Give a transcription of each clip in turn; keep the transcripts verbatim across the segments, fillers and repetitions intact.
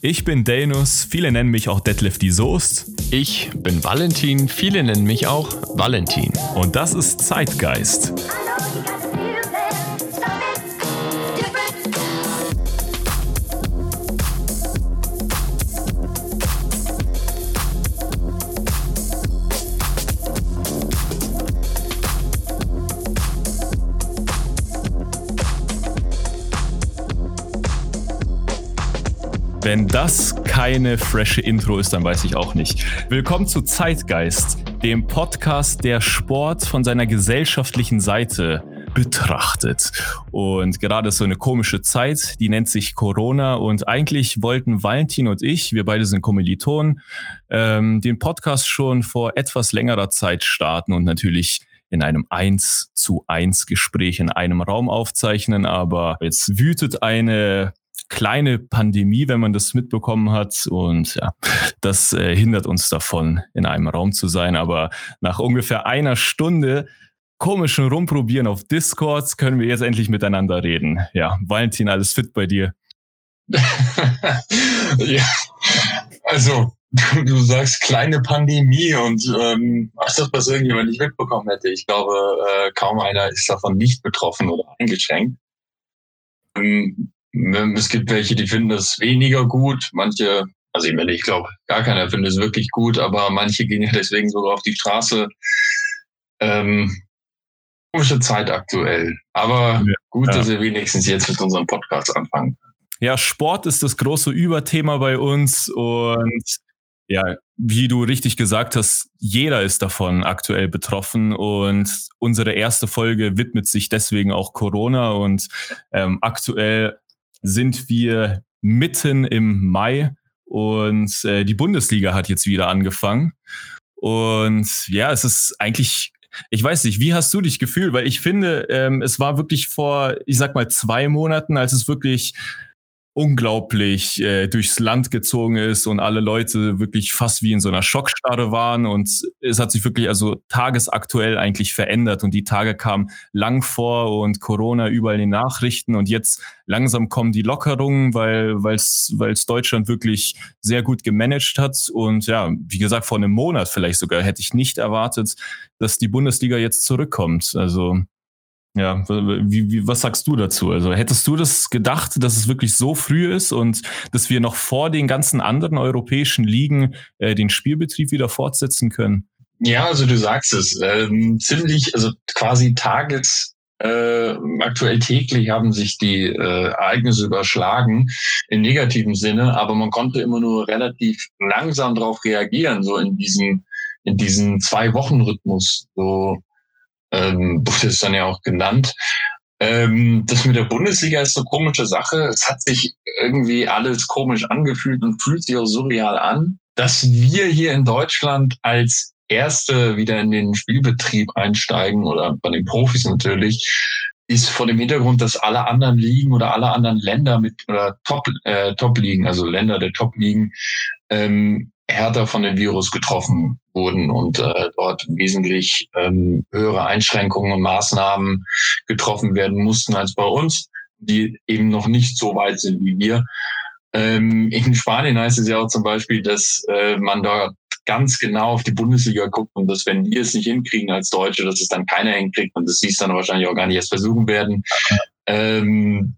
Ich bin Denus, viele nennen mich auch Detlef die Soest. Ich bin Valentin, viele nennen mich auch Valentin. Und das ist Zeitgeist. Wenn das keine frische Intro ist, dann weiß ich auch nicht. Willkommen zu Zeitgeist, dem Podcast, der Sport von seiner gesellschaftlichen Seite betrachtet. Und gerade ist so eine komische Zeit, die nennt sich Corona. Und eigentlich wollten Valentin und ich, wir beide sind Kommilitonen, ähm, den Podcast schon vor etwas längerer Zeit starten und natürlich in einem eins zu eins Gespräch in einem Raum aufzeichnen. Aber jetzt wütet eine kleine Pandemie, wenn man das mitbekommen hat, und ja, das äh, hindert uns davon, in einem Raum zu sein. Aber nach ungefähr einer Stunde komischen Rumprobieren auf Discord können wir jetzt endlich miteinander reden. Ja, Valentin, alles fit bei dir? Ja, also du, du sagst kleine Pandemie und ähm, als das, was irgendjemand nicht mitbekommen hätte. Ich glaube, äh, kaum einer ist davon nicht betroffen oder eingeschränkt. Ähm, Es gibt welche, die finden das weniger gut. Manche, also ich meine, ich glaube, gar keiner findet es wirklich gut, aber manche gehen ja deswegen sogar auf die Straße. Ähm, komische Zeit aktuell. Aber ja, gut, ja, dass wir wenigstens jetzt mit unserem Podcast anfangen. Ja, Sport ist das große Überthema bei uns und ja, wie du richtig gesagt hast, jeder ist davon aktuell betroffen und unsere erste Folge widmet sich deswegen auch Corona und ähm, aktuell sind wir mitten im Mai und äh, die Bundesliga hat jetzt wieder angefangen. Und ja, es ist eigentlich, ich weiß nicht, wie hast du dich gefühlt? Weil ich finde, ähm, es war wirklich vor, ich sag mal, zwei Monaten, als es wirklich unglaublich äh, durchs Land gezogen ist und alle Leute wirklich fast wie in so einer Schockstarre waren und es hat sich wirklich also tagesaktuell eigentlich verändert und die Tage kamen lang vor und Corona überall in den Nachrichten und jetzt langsam kommen die Lockerungen, weil weil's weil's Deutschland wirklich sehr gut gemanagt hat und ja, wie gesagt, vor einem Monat vielleicht sogar hätte ich nicht erwartet, dass die Bundesliga jetzt zurückkommt. Also ja, wie, wie, was sagst du dazu? Also hättest du das gedacht, dass es wirklich so früh ist und dass wir noch vor den ganzen anderen europäischen Ligen äh, den Spielbetrieb wieder fortsetzen können? Ja, also du sagst es. Ähm, ziemlich, also quasi tages, äh, aktuell täglich haben sich die äh, Ereignisse überschlagen im negativen Sinne, aber man konnte immer nur relativ langsam darauf reagieren, so in diesen, in diesen Zwei-Wochen-Rhythmus, so Ähm, wurde es dann ja auch genannt. Ähm, das mit der Bundesliga ist eine komische Sache. Es hat sich irgendwie alles komisch angefühlt und fühlt sich auch surreal an. Dass wir hier in Deutschland als Erste wieder in den Spielbetrieb einsteigen oder bei den Profis natürlich, ist vor dem Hintergrund, dass alle anderen Ligen oder alle anderen Länder mit oder Top äh, Top-Ligen, also Länder der Top-Ligen, ähm, härter von dem Virus getroffen wurden und äh, dort wesentlich ähm, höhere Einschränkungen und Maßnahmen getroffen werden mussten als bei uns, die eben noch nicht so weit sind wie wir. Ähm, in Spanien heißt es ja auch zum Beispiel, dass äh, man da ganz genau auf die Bundesliga guckt und dass, wenn wir es nicht hinkriegen als Deutsche, dass es dann keiner hinkriegt und dass sie es dann wahrscheinlich auch gar nicht erst versuchen werden. Ähm,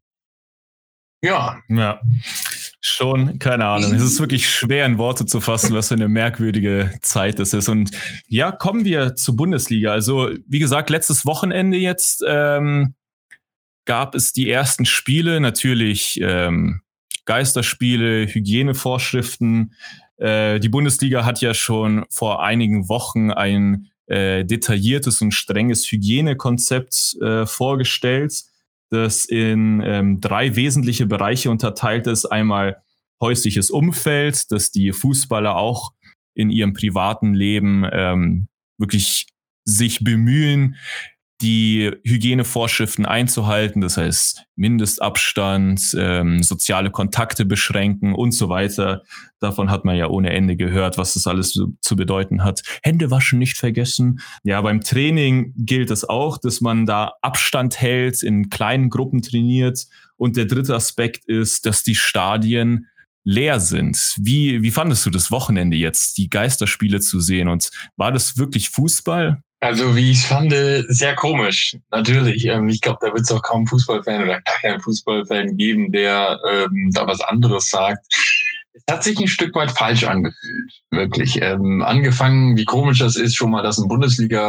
ja. Ja. Schon, keine Ahnung. Es ist wirklich schwer in Worte zu fassen, was für eine merkwürdige Zeit das ist. Und ja, kommen wir zur Bundesliga. Also wie gesagt, letztes Wochenende jetzt ähm, gab es die ersten Spiele. Natürlich ähm, Geisterspiele, Hygienevorschriften. Äh, die Bundesliga hat ja schon vor einigen Wochen ein äh, detailliertes und strenges Hygienekonzept äh, vorgestellt, das in ähm, drei wesentliche Bereiche unterteilt ist. Einmal häusliches Umfeld, dass die Fußballer auch in ihrem privaten Leben ähm, wirklich sich bemühen, die Hygienevorschriften einzuhalten, das heißt Mindestabstand, ähm, soziale Kontakte beschränken und so weiter. Davon hat man ja ohne Ende gehört, was das alles so zu bedeuten hat. Hände waschen nicht vergessen. Ja, beim Training gilt es auch, dass man da Abstand hält, in kleinen Gruppen trainiert. Und der dritte Aspekt ist, dass die Stadien leer sind. Wie, wie fandest du das Wochenende jetzt, die Geisterspiele zu sehen? Und war das wirklich Fußball? Also wie ich es fand, sehr komisch. Natürlich. Ähm, ich glaube, da wird es auch kaum Fußballfan oder gar keinen Fußballfan geben, der ähm, da was anderes sagt. Es hat sich ein Stück weit falsch angefühlt, wirklich. Ähm, angefangen, wie komisch das ist, schon mal, dass ein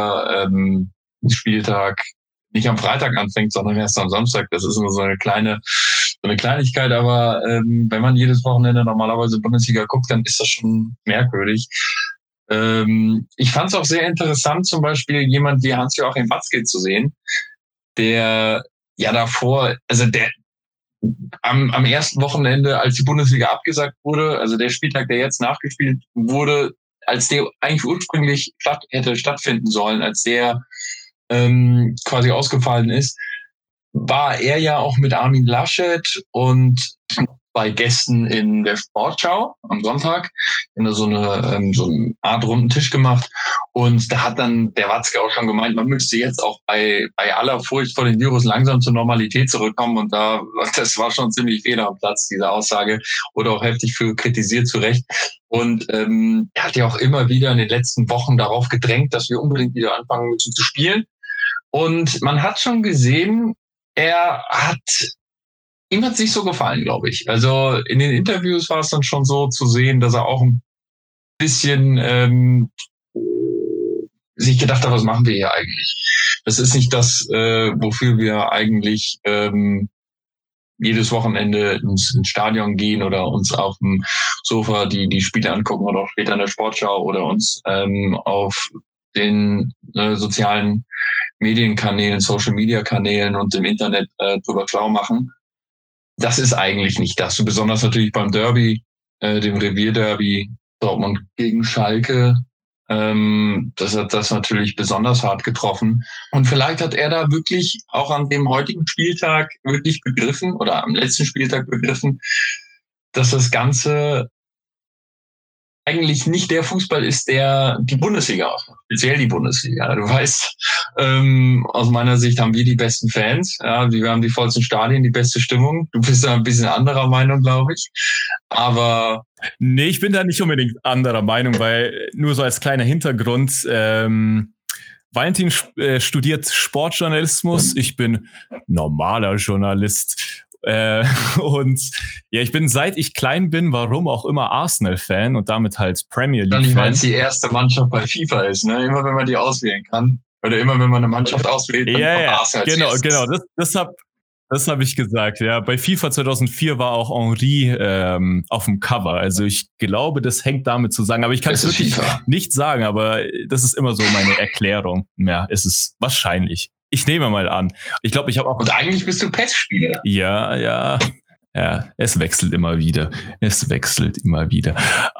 Bundesliga-Spieltag ähm, nicht am Freitag anfängt, sondern erst am Samstag. Das ist nur so eine kleine, so eine Kleinigkeit. Aber ähm, wenn man jedes Wochenende normalerweise Bundesliga guckt, dann ist das schon merkwürdig. Ähm, ich fand es auch sehr interessant, zum Beispiel jemand wie Hans-Joachim Watzke zu sehen, der ja davor, also der am, am ersten Wochenende, als die Bundesliga abgesagt wurde, also der Spieltag, der jetzt nachgespielt wurde, als der eigentlich ursprünglich statt, hätte stattfinden sollen, als der ähm, quasi ausgefallen ist, war er ja auch mit Armin Laschet und bei Gästen in der Sportschau am Sonntag in so eine, ähm, so eine Art runden Tisch gemacht. Und da hat dann der Watzke auch schon gemeint, man müsste jetzt auch bei, bei aller Furcht vor dem Virus langsam zur Normalität zurückkommen. Und da, das war schon ziemlich fehl am Platz, diese Aussage, wurde auch heftig für kritisiert, zu Recht. Und ähm, er hat ja auch immer wieder in den letzten Wochen darauf gedrängt, dass wir unbedingt wieder anfangen müssen zu spielen. Und man hat schon gesehen, er hat Ihm hat es nicht so gefallen, glaube ich. Also in den Interviews war es dann schon so zu sehen, dass er auch ein bisschen ähm, sich gedacht hat, was machen wir hier eigentlich? Das ist nicht das, äh, wofür wir eigentlich ähm, jedes Wochenende ins, ins Stadion gehen oder uns auf dem Sofa die die Spiele angucken oder auch später in der Sportschau oder uns ähm, auf den äh, sozialen Medienkanälen, Social-Media-Kanälen und im Internet äh, drüber schlau machen. Das ist eigentlich nicht das. So besonders natürlich beim Derby, äh, dem Revierderby Dortmund gegen Schalke. Ähm, das hat das natürlich besonders hart getroffen. Und vielleicht hat er da wirklich auch an dem heutigen Spieltag wirklich begriffen oder am letzten Spieltag begriffen, dass das Ganze eigentlich nicht der Fußball ist, der die Bundesliga ausmacht, speziell die Bundesliga. Du weißt, ähm, aus meiner Sicht haben wir die besten Fans, ja, wir haben die vollsten Stadien, die beste Stimmung. Du bist da ein bisschen anderer Meinung, glaube ich. Aber nee, ich bin da nicht unbedingt anderer Meinung, weil nur so als kleiner Hintergrund, ähm, Valentin äh, studiert Sportjournalismus, ich bin normaler Journalist. Äh, und ja, ich bin, seit ich klein bin, warum auch immer, Arsenal-Fan und damit halt Premier League-Fan. Nicht, weil es die erste Mannschaft bei FIFA ist, ne? Immer wenn man die auswählen kann. Oder immer wenn man eine Mannschaft auswählt, dann ja, kommt ja, Arsenal als genau, erstes. genau. Das, das hab, das hab ich gesagt, ja. Bei FIFA zweitausendvier war auch Henry ähm, auf dem Cover. Also ich glaube, das hängt damit zusammen. Aber ich kann es wirklich FIFA. nicht sagen, aber das ist immer so meine Erklärung. Ja, es ist wahrscheinlich. Ich nehme mal an. Ich glaube, ich habe auch. Und eigentlich bist du P E S-Spieler. Ja, ja. Ja, es wechselt immer wieder. Es wechselt immer wieder.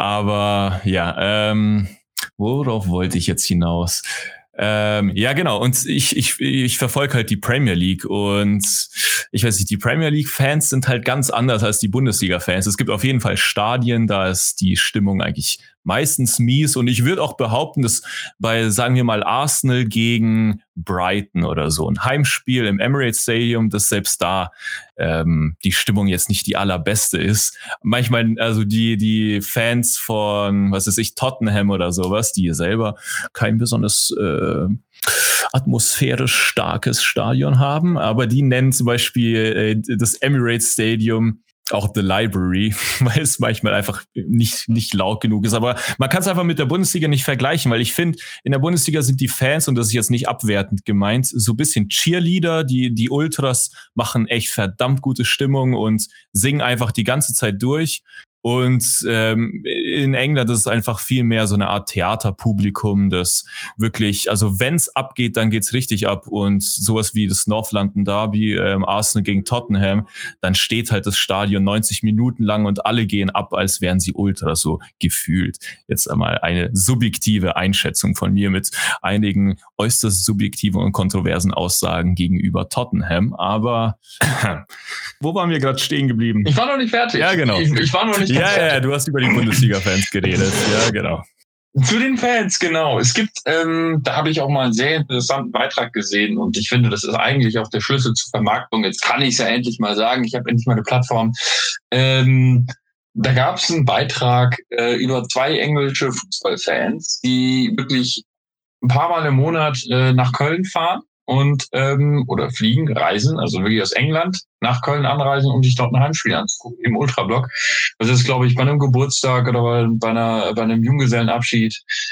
Aber ja, ähm, worauf wollte ich jetzt hinaus? Ähm, ja, genau. Und ich, ich, ich verfolge halt die Premier League und ich weiß nicht, die Premier League-Fans sind halt ganz anders als die Bundesliga-Fans. Es gibt auf jeden Fall Stadien, da ist die Stimmung eigentlich meistens mies. Und ich würde auch behaupten, dass bei, sagen wir mal, Arsenal gegen Brighton oder so, ein Heimspiel im Emirates Stadium, dass selbst da ähm, die Stimmung jetzt nicht die allerbeste ist. Manchmal, also die die Fans von, was weiß ich, Tottenham oder sowas, die selber kein besonders äh, atmosphärisch starkes Stadion haben, aber die nennen zum Beispiel äh, das Emirates Stadium auch The Library, weil es manchmal einfach nicht nicht laut genug ist. Aber man kann es einfach mit der Bundesliga nicht vergleichen, weil ich finde, in der Bundesliga sind die Fans, und das ist jetzt nicht abwertend gemeint, so ein bisschen Cheerleader. Die die Ultras machen echt verdammt gute Stimmung und singen einfach die ganze Zeit durch. Und ähm, in England ist es einfach viel mehr so eine Art Theaterpublikum, das wirklich, also wenn es abgeht, dann geht's richtig ab. Und sowas wie das North London Derby, ähm, Arsenal gegen Tottenham, dann steht halt das Stadion neunzig Minuten lang und alle gehen ab, als wären sie Ultra, so gefühlt. Jetzt einmal eine subjektive Einschätzung von mir mit einigen äußerst subjektiven und kontroversen Aussagen gegenüber Tottenham. Aber wo waren wir gerade stehen geblieben? Ich war noch nicht fertig. Ja, genau. Ich, ich war noch nicht Ja, ja, du hast über die Bundesliga-Fans geredet. Ja, genau. Zu den Fans, genau. Es gibt, ähm, da habe ich auch mal einen sehr interessanten Beitrag gesehen und ich finde, das ist eigentlich auch der Schlüssel zur Vermarktung. Jetzt kann ich es ja endlich mal sagen. Ich habe endlich mal eine Plattform. Ähm, da gab es einen Beitrag äh, über zwei englische Fußballfans, die wirklich ein paar Mal im Monat äh, nach Köln fahren und ähm, oder fliegen, reisen, also wirklich aus England nach Köln anreisen, um sich dort ein Heimspiel anzugucken im Ultrablock. Das ist, glaube ich, bei einem Geburtstag oder bei, bei, einer, bei einem Junggesellenabschied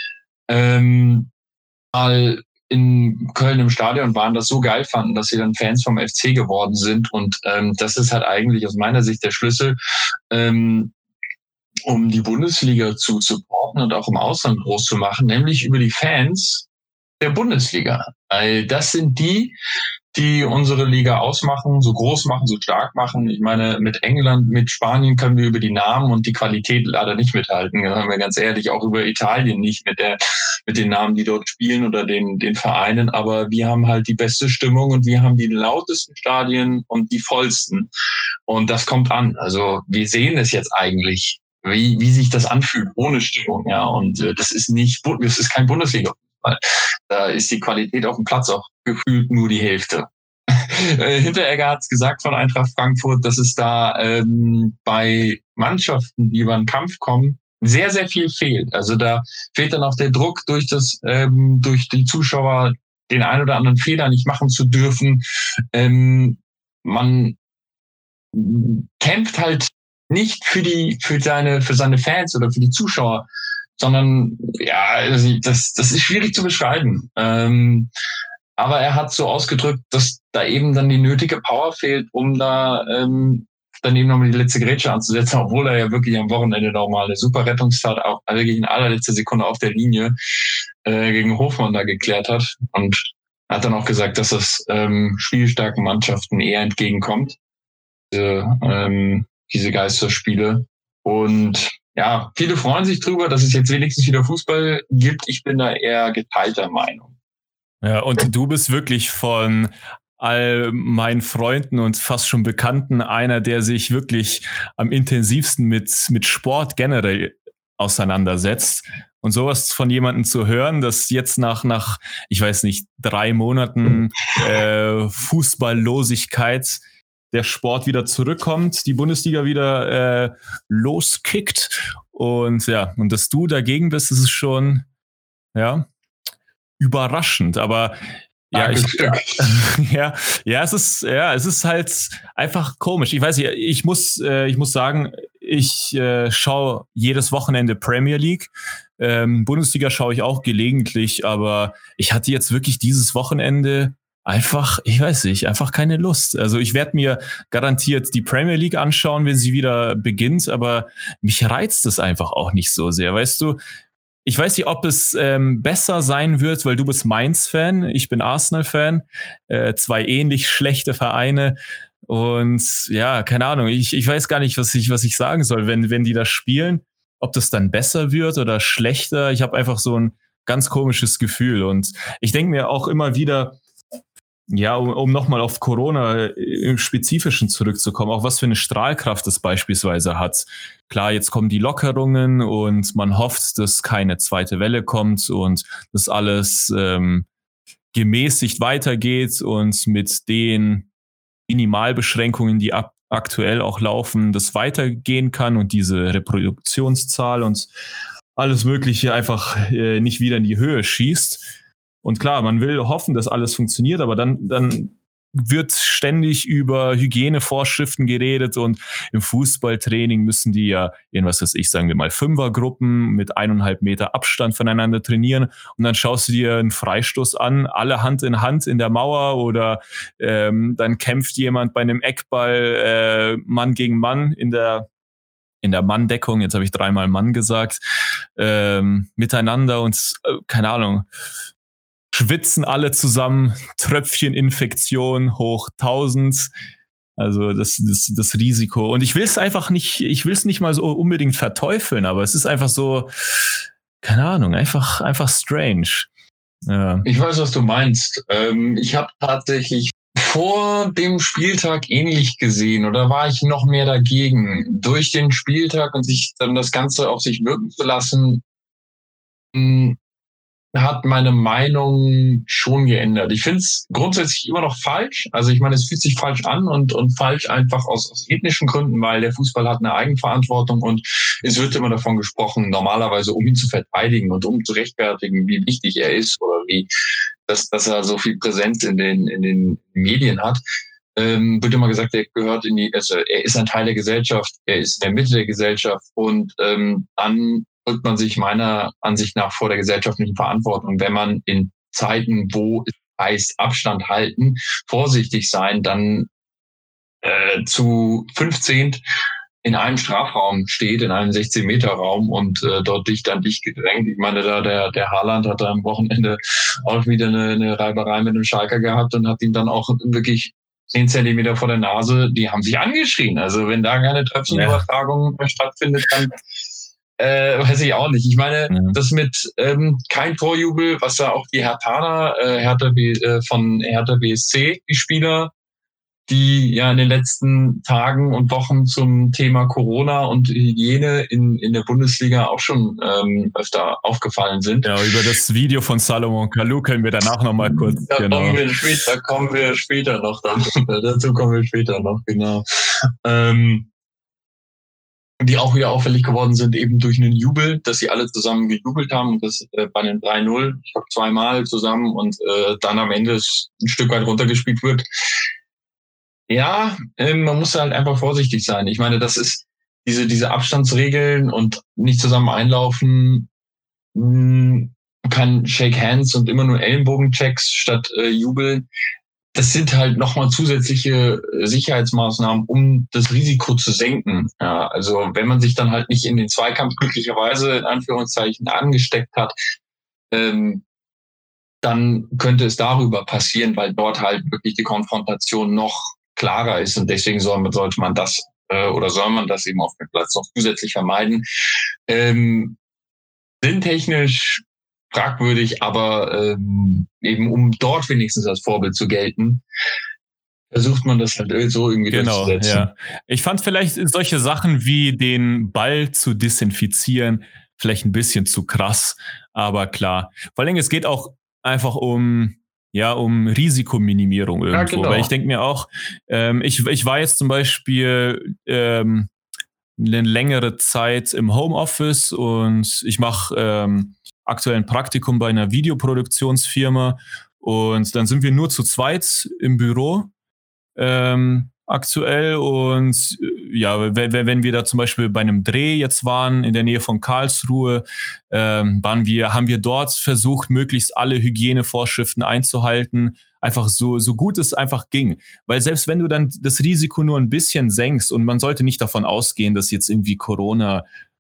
ähm, mal in Köln im Stadion waren, das so geil fanden, dass sie dann Fans vom F C geworden sind. Und ähm, das ist halt eigentlich aus meiner Sicht der Schlüssel, ähm, um die Bundesliga zu supporten und auch im Ausland groß zu machen, nämlich über die Fans der Bundesliga. Weil das sind die, die unsere Liga ausmachen, so groß machen, so stark machen. Ich meine, mit England, mit Spanien können wir über die Namen und die Qualität leider nicht mithalten. Da haben wir ganz ehrlich auch über Italien nicht mit der, mit den Namen, die dort spielen oder den, den Vereinen. Aber wir haben halt die beste Stimmung und wir haben die lautesten Stadien und die vollsten. Und das kommt an. Also wir sehen es jetzt eigentlich, wie, wie sich das anfühlt ohne Stimmung. Ja, und äh, das ist nicht, das ist kein Bundesliga. Da ist die Qualität auf dem Platz auch gefühlt nur die Hälfte. Hinteregger hat es gesagt von Eintracht Frankfurt, dass es da ähm, bei Mannschaften, die über den Kampf kommen, sehr, sehr viel fehlt. Also da fehlt dann auch der Druck durch das, ähm, durch die Zuschauer, den einen oder anderen Fehler nicht machen zu dürfen. Ähm, man kämpft halt nicht für die, für seine, für seine Fans oder für die Zuschauer, sondern ja, also das, das ist schwierig zu beschreiben. Ähm, aber er hat so ausgedrückt, dass da eben dann die nötige Power fehlt, um da ähm, dann eben nochmal die letzte Grätsche anzusetzen, obwohl er ja wirklich am Wochenende nochmal eine super Rettungstat, auch wirklich in allerletzter Sekunde auf der Linie äh, gegen Hofmann da geklärt hat. Und hat dann auch gesagt, dass das ähm, spielstarken Mannschaften eher entgegenkommt, diese, ähm, diese Geisterspiele. Und ja, viele freuen sich drüber, dass es jetzt wenigstens wieder Fußball gibt. Ich bin da eher geteilter Meinung. Ja, und du bist wirklich von all meinen Freunden und fast schon Bekannten einer, der sich wirklich am intensivsten mit, mit Sport generell auseinandersetzt. Und sowas von jemandem zu hören, dass jetzt nach, nach ich weiß nicht, drei Monaten äh, Fußballlosigkeit der Sport wieder zurückkommt, die Bundesliga wieder äh, loskickt. Und ja, und dass du dagegen bist, das ist schon, ja, überraschend. Aber ja, ich, ja, ja, es ist, ja, es ist halt einfach komisch. Ich weiß nicht, ich muss, äh, ich muss sagen, ich äh, schaue jedes Wochenende Premier League. Ähm, Bundesliga schaue ich auch gelegentlich, aber ich hatte jetzt wirklich dieses Wochenende einfach, ich weiß nicht, einfach keine Lust. Also ich werde mir garantiert die Premier League anschauen, wenn sie wieder beginnt, aber mich reizt es einfach auch nicht so sehr, weißt du? Ich weiß nicht, ob es ähm, besser sein wird, weil du bist Mainz-Fan, ich bin Arsenal-Fan, äh, zwei ähnlich schlechte Vereine und ja, keine Ahnung, ich, ich weiß gar nicht, was ich, was ich sagen soll, wenn, wenn die das spielen, ob das dann besser wird oder schlechter. Ich habe einfach so ein ganz komisches Gefühl und ich denke mir auch immer wieder, ja, um, um nochmal auf Corona im Spezifischen zurückzukommen, auch was für eine Strahlkraft es beispielsweise hat. Klar, jetzt kommen die Lockerungen und man hofft, dass keine zweite Welle kommt und dass alles ähm, gemäßigt weitergeht und mit den Minimalbeschränkungen, die ab aktuell auch laufen, das weitergehen kann und diese Reproduktionszahl und alles Mögliche einfach äh, nicht wieder in die Höhe schießt. Und klar, man will hoffen, dass alles funktioniert, aber dann, dann wird ständig über Hygienevorschriften geredet und im Fußballtraining müssen die ja, was weiß ich, sagen wir mal, Fünfergruppen mit eineinhalb Meter Abstand voneinander trainieren und dann schaust du dir einen Freistoß an, alle Hand in Hand in der Mauer oder ähm, dann kämpft jemand bei einem Eckball äh, Mann gegen Mann in der in der Manndeckung, jetzt habe ich dreimal Mann gesagt, ähm, miteinander und äh, keine Ahnung, schwitzen alle zusammen, Tröpfcheninfektion hoch tausend. Also das, das, das Risiko. Und ich will es einfach nicht, ich will es nicht mal so unbedingt verteufeln, aber es ist einfach so, keine Ahnung, einfach, einfach strange. Ja. Ich weiß, was du meinst. Ähm, ich habe tatsächlich vor dem Spieltag ähnlich gesehen oder war ich noch mehr dagegen? Durch den Spieltag und sich dann das Ganze auf sich wirken zu lassen, hat meine Meinung schon geändert. Ich finde es grundsätzlich immer noch falsch. Also ich meine, es fühlt sich falsch an und, und falsch einfach aus, aus ethnischen Gründen, weil der Fußball hat eine Eigenverantwortung und es wird immer davon gesprochen, normalerweise um ihn zu verteidigen und um zu rechtfertigen, wie wichtig er ist oder wie, dass, dass er so viel Präsenz in den, in den Medien hat. Ähm, wird immer gesagt, er gehört in die, also er ist ein Teil der Gesellschaft, er ist in der Mitte der Gesellschaft und ähm, dann drückt man sich meiner Ansicht nach vor der gesellschaftlichen Verantwortung. Wenn man in Zeiten, wo es heißt Abstand halten, vorsichtig sein, dann äh, zu fünfzehn in einem Strafraum steht, in einem sechzehn-Meter-Raum und äh, dort dicht an dicht gedrängt. Ich meine, da der der Haaland hat da am Wochenende auch wieder eine, eine Reiberei mit einem Schalker gehabt und hat ihn dann auch wirklich zehn Zentimeter vor der Nase, die haben sich angeschrien. Also wenn da keine Tröpfchenübertragung mehr stattfindet, dann äh, weiß ich auch nicht. Ich meine, ja. das mit ähm, kein Torjubel, was ja auch die Herthaner, äh, Hertha B, äh, von Hertha B S C, die Spieler, die ja in den letzten Tagen und Wochen zum Thema Corona und Hygiene in, in der Bundesliga auch schon ähm, öfter aufgefallen sind. Ja, über das Video von Salomon Kalou können wir danach nochmal kurz. Da genau. kommen wir später, kommen wir später noch dann. Dazu kommen wir später noch, genau. Ähm, die auch wieder auffällig geworden sind, eben durch einen Jubel, dass sie alle zusammen gejubelt haben und das äh, bei den drei null, ich glaube zweimal zusammen und äh, dann am Ende ein Stück weit runtergespielt wird. Ja, ähm, man muss halt einfach vorsichtig sein. Ich meine, das ist diese diese Abstandsregeln und nicht zusammen einlaufen, mh, kein Shake Hands und immer nur Ellenbogenchecks statt äh, Jubeln. Das sind halt nochmal zusätzliche Sicherheitsmaßnahmen, um das Risiko zu senken. Ja, also wenn man sich dann halt nicht in den Zweikampf glücklicherweise in Anführungszeichen angesteckt hat, ähm, dann könnte es darüber passieren, weil dort halt wirklich die Konfrontation noch klarer ist und deswegen soll man, sollte man das äh, oder soll man das eben auf dem Platz noch zusätzlich vermeiden. Ähm, sinntechnisch fragwürdig, aber ähm, eben um dort wenigstens als Vorbild zu gelten, versucht man das halt so irgendwie genau, durchzusetzen. Ja. Ich fand vielleicht solche Sachen wie den Ball zu desinfizieren vielleicht ein bisschen zu krass, aber klar. Vor allem, es geht auch einfach um ja, um Risikominimierung irgendwo. Ja, genau. Weil ich denke mir auch, ähm, ich, ich war jetzt zum Beispiel ähm, eine längere Zeit im Homeoffice und ich mache ähm, aktuell ein Praktikum bei einer Videoproduktionsfirma und dann sind wir nur zu zweit im Büro ähm, aktuell und ja, wenn, wenn wir da zum Beispiel bei einem Dreh jetzt waren in der Nähe von Karlsruhe, ähm, waren wir, haben wir dort versucht, möglichst alle Hygienevorschriften einzuhalten, einfach so, so gut es einfach ging. Weil selbst wenn du dann das Risiko nur ein bisschen senkst und man sollte nicht davon ausgehen, dass jetzt irgendwie Corona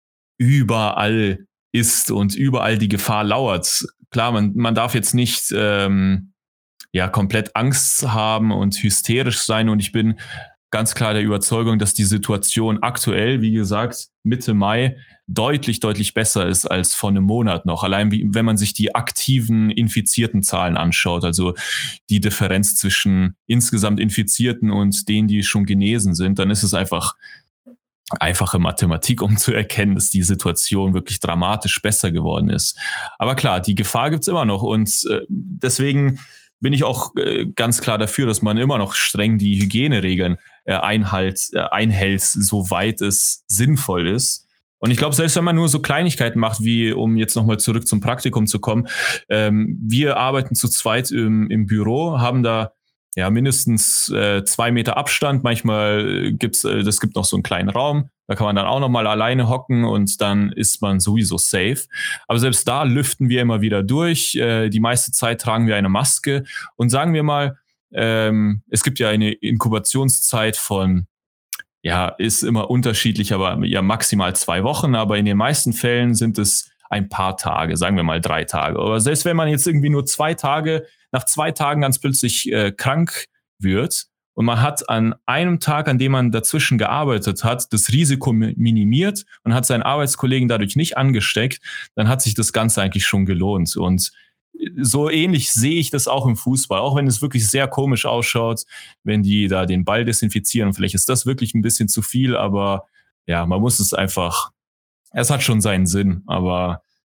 überall ist und überall die Gefahr lauert. Klar, man, man darf jetzt nicht ähm, ja komplett Angst haben und hysterisch sein und ich bin ganz klar der Überzeugung, dass die Situation aktuell, wie gesagt, Mitte Mai deutlich, deutlich besser ist als vor einem Monat noch. Allein wie, wenn man sich die aktiven infizierten Zahlen anschaut, also die Differenz zwischen insgesamt Infizierten und denen, die schon genesen sind, dann ist es einfach einfache Mathematik, um zu erkennen, dass die Situation wirklich dramatisch besser geworden ist. Aber klar, die Gefahr gibt's immer noch und äh, deswegen bin ich auch äh, ganz klar dafür, dass man immer noch streng die Hygieneregeln äh, einhalt, äh, einhält, soweit es sinnvoll ist. Und ich glaube, selbst wenn man nur so Kleinigkeiten macht, wie, um jetzt nochmal zurück zum Praktikum zu kommen, ähm, wir arbeiten zu zweit im, im Büro, haben da ja mindestens äh, zwei Meter Abstand. Manchmal gibt's, äh, das gibt noch so einen kleinen Raum, da kann man dann auch nochmal alleine hocken und dann ist man sowieso safe. Aber selbst da lüften wir immer wieder durch. Äh, die meiste Zeit tragen wir eine Maske und sagen wir mal, ähm, es gibt ja eine Inkubationszeit von, ja, ist immer unterschiedlich, aber ja maximal zwei Wochen. Aber in den meisten Fällen sind es ein paar Tage, sagen wir mal drei Tage. Aber selbst wenn man jetzt irgendwie nur zwei Tage, nach zwei Tagen ganz plötzlich äh, krank wird und man hat an einem Tag, an dem man dazwischen gearbeitet hat, das Risiko minimiert und hat seinen Arbeitskollegen dadurch nicht angesteckt, dann hat sich das Ganze eigentlich schon gelohnt. Und so ähnlich sehe ich das auch im Fußball, auch wenn es wirklich sehr komisch ausschaut, wenn die da den Ball desinfizieren. Vielleicht ist das wirklich ein bisschen zu viel, aber ja, man muss es einfach, es hat schon seinen Sinn, aber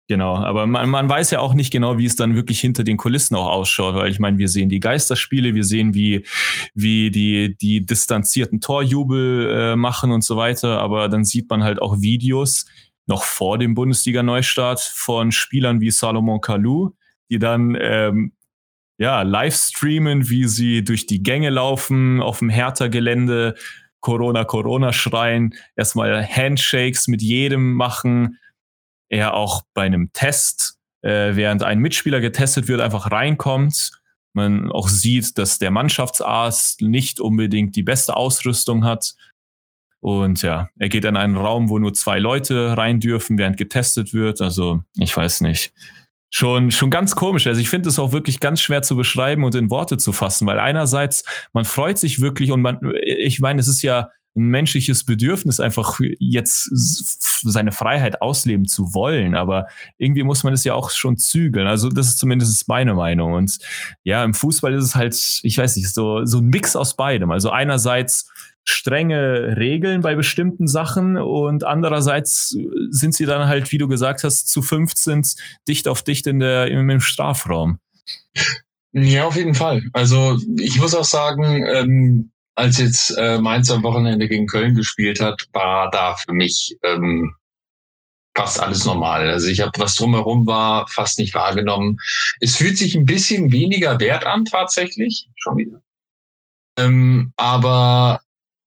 Genau, aber man, man weiß ja auch nicht genau, wie es dann wirklich hinter den Kulissen auch ausschaut, weil ich meine, wir sehen die Geisterspiele, wir sehen, wie, wie die, die distanzierten Torjubel äh, machen und so weiter, aber dann sieht man halt auch Videos noch vor dem Bundesliga-Neustart von Spielern wie Salomon Kalou, die dann ähm, ja, live streamen, wie sie durch die Gänge laufen, auf dem Hertha-Gelände, Corona, Corona schreien, erstmal Handshakes mit jedem machen, er auch bei einem Test, äh, während ein Mitspieler getestet wird, einfach reinkommt. Man auch sieht, dass der Mannschaftsarzt nicht unbedingt die beste Ausrüstung hat. Und ja, er geht in einen Raum, wo nur zwei Leute rein dürfen, während getestet wird. Also, ich weiß nicht. Schon, schon ganz komisch. Also ich finde es auch wirklich ganz schwer zu beschreiben und in Worte zu fassen, weil einerseits, man freut sich wirklich und man, ich meine, es ist ja ein menschliches Bedürfnis, einfach jetzt seine Freiheit ausleben zu wollen. Aber irgendwie muss man es ja auch schon zügeln. Also das ist zumindest meine Meinung. Und ja, im Fußball ist es halt, ich weiß nicht, so, so ein Mix aus beidem. Also einerseits strenge Regeln bei bestimmten Sachen und andererseits sind sie dann halt, wie du gesagt hast, zu fünfzehn dicht auf dicht in der, im, im Strafraum. Ja, auf jeden Fall. Also ich muss auch sagen, ähm, als jetzt äh, Mainz am Wochenende gegen Köln gespielt hat, war da für mich ähm, fast alles normal. Also ich habe, was drumherum war, fast nicht wahrgenommen. Es fühlt sich ein bisschen weniger wert an tatsächlich, schon wieder. Ähm, aber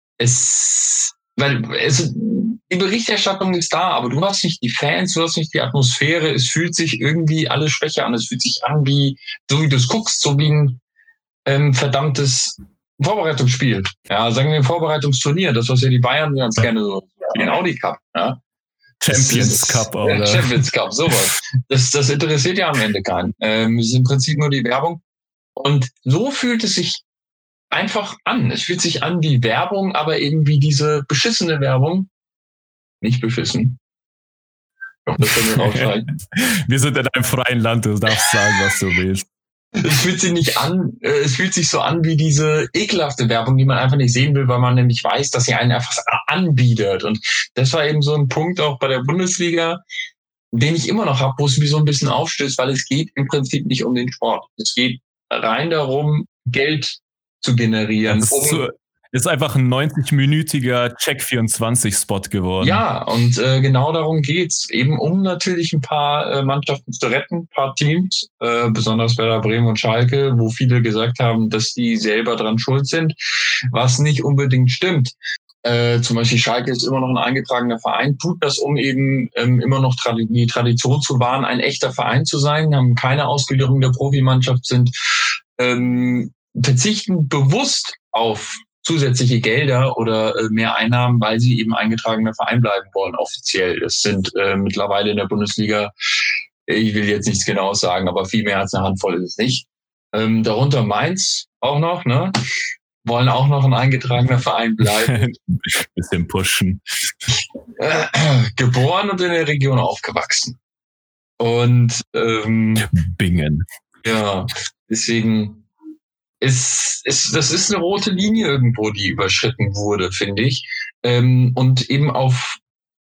es, weil es, die Berichterstattung ist da, aber du hast nicht die Fans, du hast nicht die Atmosphäre. Es fühlt sich irgendwie alles schwächer an. Es fühlt sich an wie, so wie du es guckst, so wie ein ähm, verdammtes Vorbereitungsspiel. Ja, sagen wir ein Vorbereitungsturnier. Das, was ja die Bayern ganz gerne so, den Audi Cup, ja. Champions Cup, oder? Ja, Champions Cup, sowas. Das, das interessiert ja am Ende keinen. Ähm, es ist im Prinzip nur die Werbung. Und so fühlt es sich einfach an. Es fühlt sich an wie Werbung, aber eben wie diese beschissene Werbung. Nicht beschissen. Doch, das können wir rausschneiden. Wir sind in einem freien Land, du darfst sagen, was du willst. Es fühlt sich nicht an, äh, es fühlt sich so an wie diese ekelhafte Werbung, die man einfach nicht sehen will, weil man nämlich weiß, dass sie einen einfach anbietet. Und das war eben so ein Punkt auch bei der Bundesliga, den ich immer noch habe, wo es mich so ein bisschen aufstößt, weil es geht im Prinzip nicht um den Sport. Es geht rein darum, Geld zu generieren. Das ist, so, ist einfach ein neunzig-minütiger Check vierundzwanzig Spot geworden. Ja, und äh, genau darum geht's. Eben um natürlich ein paar äh, Mannschaften zu retten, ein paar Teams, äh, besonders Werder Bremen und Schalke, wo viele gesagt haben, dass die selber dran schuld sind, was nicht unbedingt stimmt. Äh, zum Beispiel Schalke ist immer noch ein eingetragener Verein, tut das, um eben ähm, immer noch tradi- die Tradition zu wahren, ein echter Verein zu sein, haben keine Ausgliederung der Profimannschaft, sind ähm, verzichten bewusst auf zusätzliche Gelder oder äh, mehr Einnahmen, weil sie eben eingetragener Verein bleiben wollen, offiziell. Es sind äh, mittlerweile in der Bundesliga, ich will jetzt nichts Genaues sagen, aber viel mehr als eine Handvoll ist es nicht. Ähm, darunter Mainz auch noch, ne? Wollen auch noch ein eingetragener Verein bleiben. Bisschen pushen. Äh, geboren und in der Region aufgewachsen. Und ähm, Bingen. Ja, deswegen ist, ist das ist eine rote Linie irgendwo, die überschritten wurde, finde ich. Ähm, und eben auf,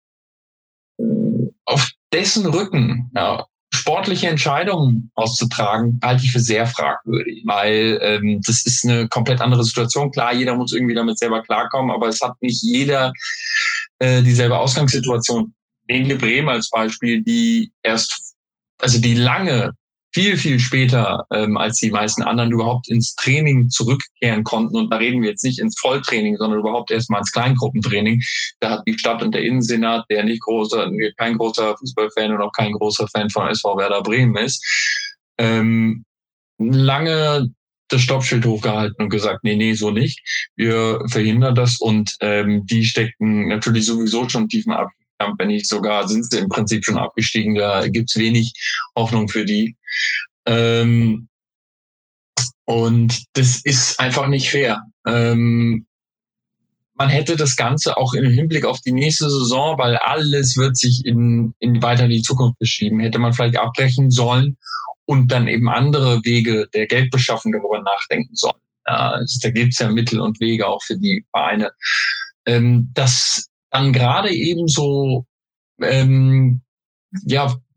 auf dessen Rücken, ja, sportliche Entscheidungen auszutragen, halte ich für sehr fragwürdig, weil ähm, das ist eine komplett andere Situation. Klar, jeder muss irgendwie damit selber klarkommen, aber es hat nicht jeder äh, dieselbe Ausgangssituation. Nehmen wir Bremen als Beispiel, die erst, also die lange, viel, viel später, ähm, als die meisten anderen überhaupt ins Training zurückkehren konnten. Und da reden wir jetzt nicht ins Volltraining, sondern überhaupt erstmal ins Kleingruppentraining. Da hat die Stadt und der Innensenat, der nicht großer, kein großer Fußballfan und auch kein großer Fan von S V Werder Bremen ist, ähm, lange das Stoppschild hochgehalten und gesagt, nee, nee, so nicht. Wir verhindern das. Und ähm, die steckten natürlich sowieso schon tiefen Abstand. Wenn nicht sogar, sind sie im Prinzip schon abgestiegen. Da gibt's wenig Hoffnung für die. Ähm, und das ist einfach nicht fair. Ähm, man hätte das Ganze auch im Hinblick auf die nächste Saison, weil alles wird sich in, in weiter in die Zukunft beschieben, hätte man vielleicht abbrechen sollen und dann eben andere Wege der Geldbeschaffung darüber nachdenken sollen. Ja, also da gibt's ja Mittel und Wege auch für die Vereine. Ähm, das dann gerade eben so ähm, ja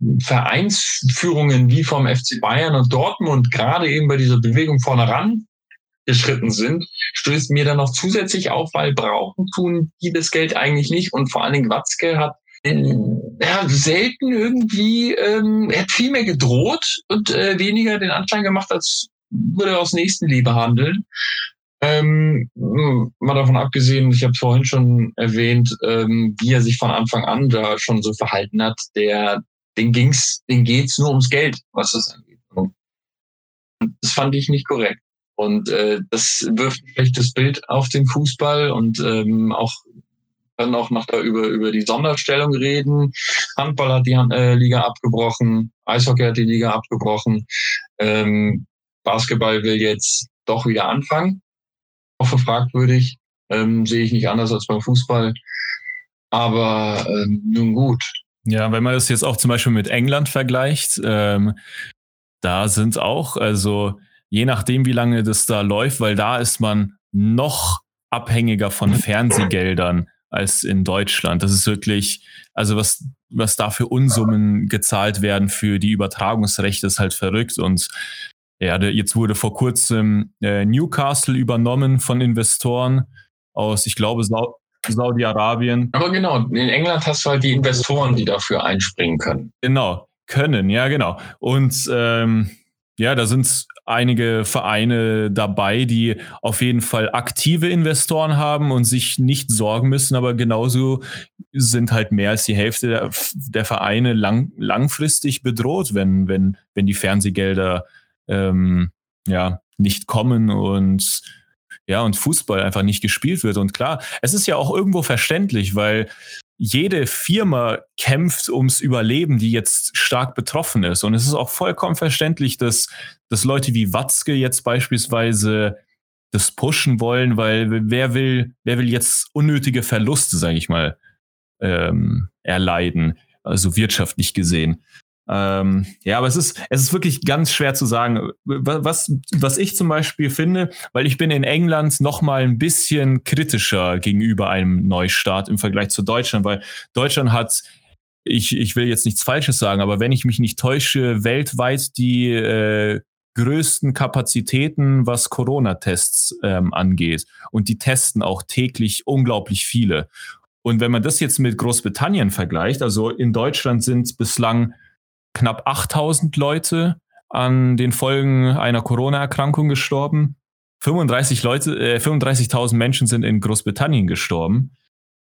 Vereinsführungen wie vom F C Bayern und Dortmund gerade eben bei dieser Bewegung vorne ran geschritten sind, stößt mir dann noch zusätzlich auf, weil brauchen tun die das Geld eigentlich nicht. Und vor allen Dingen Watzke hat ja, selten irgendwie, ähm, er hat viel mehr gedroht und äh, weniger den Anschein gemacht, als würde er aus Nächstenliebe handeln. Ähm, mal davon abgesehen, ich habe es vorhin schon erwähnt, ähm, wie er sich von Anfang an da schon so verhalten hat, der, den ging's, den geht's nur ums Geld, was das angeht. Und das fand ich nicht korrekt. Und äh, das wirft ein schlechtes Bild auf den Fußball und ähm, auch dann auch noch da über, über die Sonderstellung reden. Handball hat die äh, Liga abgebrochen, Eishockey hat die Liga abgebrochen, ähm, Basketball will jetzt doch wieder anfangen. Auch für fragwürdig, ähm, sehe ich nicht anders als beim Fußball. Aber ähm, nun gut. Ja, wenn man das jetzt auch zum Beispiel mit England vergleicht, ähm, da sind auch, also je nachdem, wie lange das da läuft, weil da ist man noch abhängiger von Fernsehgeldern als in Deutschland. Das ist wirklich, also was, was da für Unsummen gezahlt werden für die Übertragungsrechte, ist halt verrückt. Und ja, jetzt wurde vor kurzem äh, Newcastle übernommen von Investoren aus, ich glaube, Sa- Saudi-Arabien. Aber genau, in England hast du halt die Investoren, die dafür einspringen können. Genau, können, ja, genau. Und ähm, ja, da sind einige Vereine dabei, die auf jeden Fall aktive Investoren haben und sich nicht sorgen müssen, aber genauso sind halt mehr als die Hälfte der, der Vereine lang, langfristig bedroht, wenn, wenn, wenn die Fernsehgelder ähm, ja, nicht kommen und ja, und Fußball einfach nicht gespielt wird. Und klar, es ist ja auch irgendwo verständlich, weil jede Firma kämpft ums Überleben, die jetzt stark betroffen ist. Und es ist auch vollkommen verständlich, dass, dass Leute wie Watzke jetzt beispielsweise das pushen wollen, weil wer will, wer will jetzt unnötige Verluste, sage ich mal, ähm, erleiden, also wirtschaftlich gesehen. Ähm, ja, aber es ist, es ist wirklich ganz schwer zu sagen. Was, was ich zum Beispiel finde, weil ich bin in England noch mal ein bisschen kritischer gegenüber einem Neustart im Vergleich zu Deutschland, weil Deutschland hat, ich, ich will jetzt nichts Falsches sagen, aber wenn ich mich nicht täusche, weltweit die äh, größten Kapazitäten, was Corona-Tests ähm, angeht. Und die testen auch täglich unglaublich viele. Und wenn man das jetzt mit Großbritannien vergleicht, also in Deutschland sind bislang knapp achttausend Leute an den Folgen einer Corona-Erkrankung gestorben. fünfunddreißig Leute, äh, fünfunddreißigtausend Menschen sind in Großbritannien gestorben.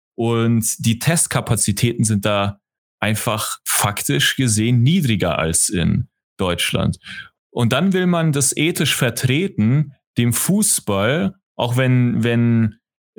Und die Testkapazitäten sind da einfach faktisch gesehen niedriger als in Deutschland. Und dann will man das ethisch vertreten, dem Fußball, auch wenn, wenn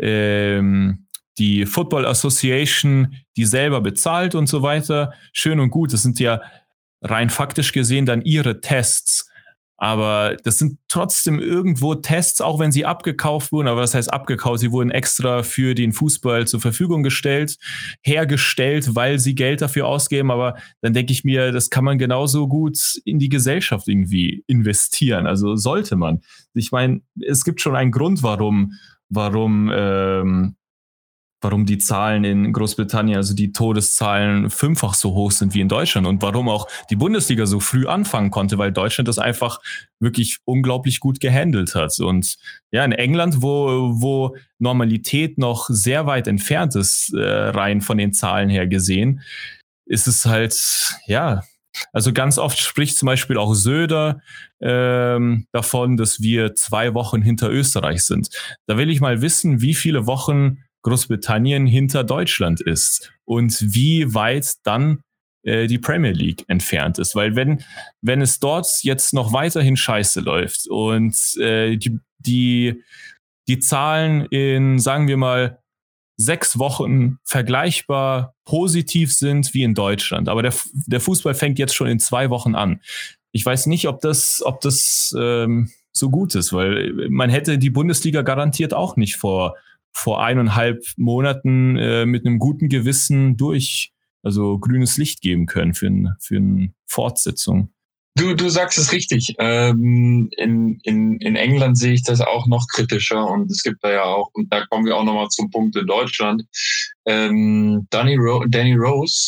ähm, die Football Association die selber bezahlt und so weiter, schön und gut, das sind ja rein faktisch gesehen dann ihre Tests. Aber das sind trotzdem irgendwo Tests, auch wenn sie abgekauft wurden. Aber was heißt abgekauft? Sie wurden extra für den Fußball zur Verfügung gestellt, hergestellt, weil sie Geld dafür ausgeben. Aber dann denke ich mir, das kann man genauso gut in die Gesellschaft irgendwie investieren. Also sollte man. Ich meine, es gibt schon einen Grund, warum, warum, ähm, warum die Zahlen in Großbritannien, also die Todeszahlen fünffach so hoch sind wie in Deutschland und warum auch die Bundesliga so früh anfangen konnte, weil Deutschland das einfach wirklich unglaublich gut gehandelt hat. Und ja, in England, wo, wo Normalität noch sehr weit entfernt ist, äh, rein von den Zahlen her gesehen, ist es halt, ja, also ganz oft spricht zum Beispiel auch Söder ähm, davon, dass wir zwei Wochen hinter Österreich sind. Da will ich mal wissen, wie viele Wochen Großbritannien hinter Deutschland ist und wie weit dann äh, die Premier League entfernt ist. Weil wenn, wenn es dort jetzt noch weiterhin scheiße läuft und äh, die, die, die Zahlen in, sagen wir mal, sechs Wochen vergleichbar positiv sind wie in Deutschland, aber der, der Fußball fängt jetzt schon in zwei Wochen an. Ich weiß nicht, ob das, ob das ähm, so gut ist, weil man hätte die Bundesliga garantiert auch nicht vor vor eineinhalb Monaten äh, mit einem guten Gewissen durch, also grünes Licht geben können für, ein, für eine Fortsetzung. Du, du sagst es richtig. Ähm, in, in, in England sehe ich das auch noch kritischer und es gibt da ja auch, und da kommen wir auch nochmal zum Punkt in Deutschland, ähm, Danny, Ro- Danny Rose,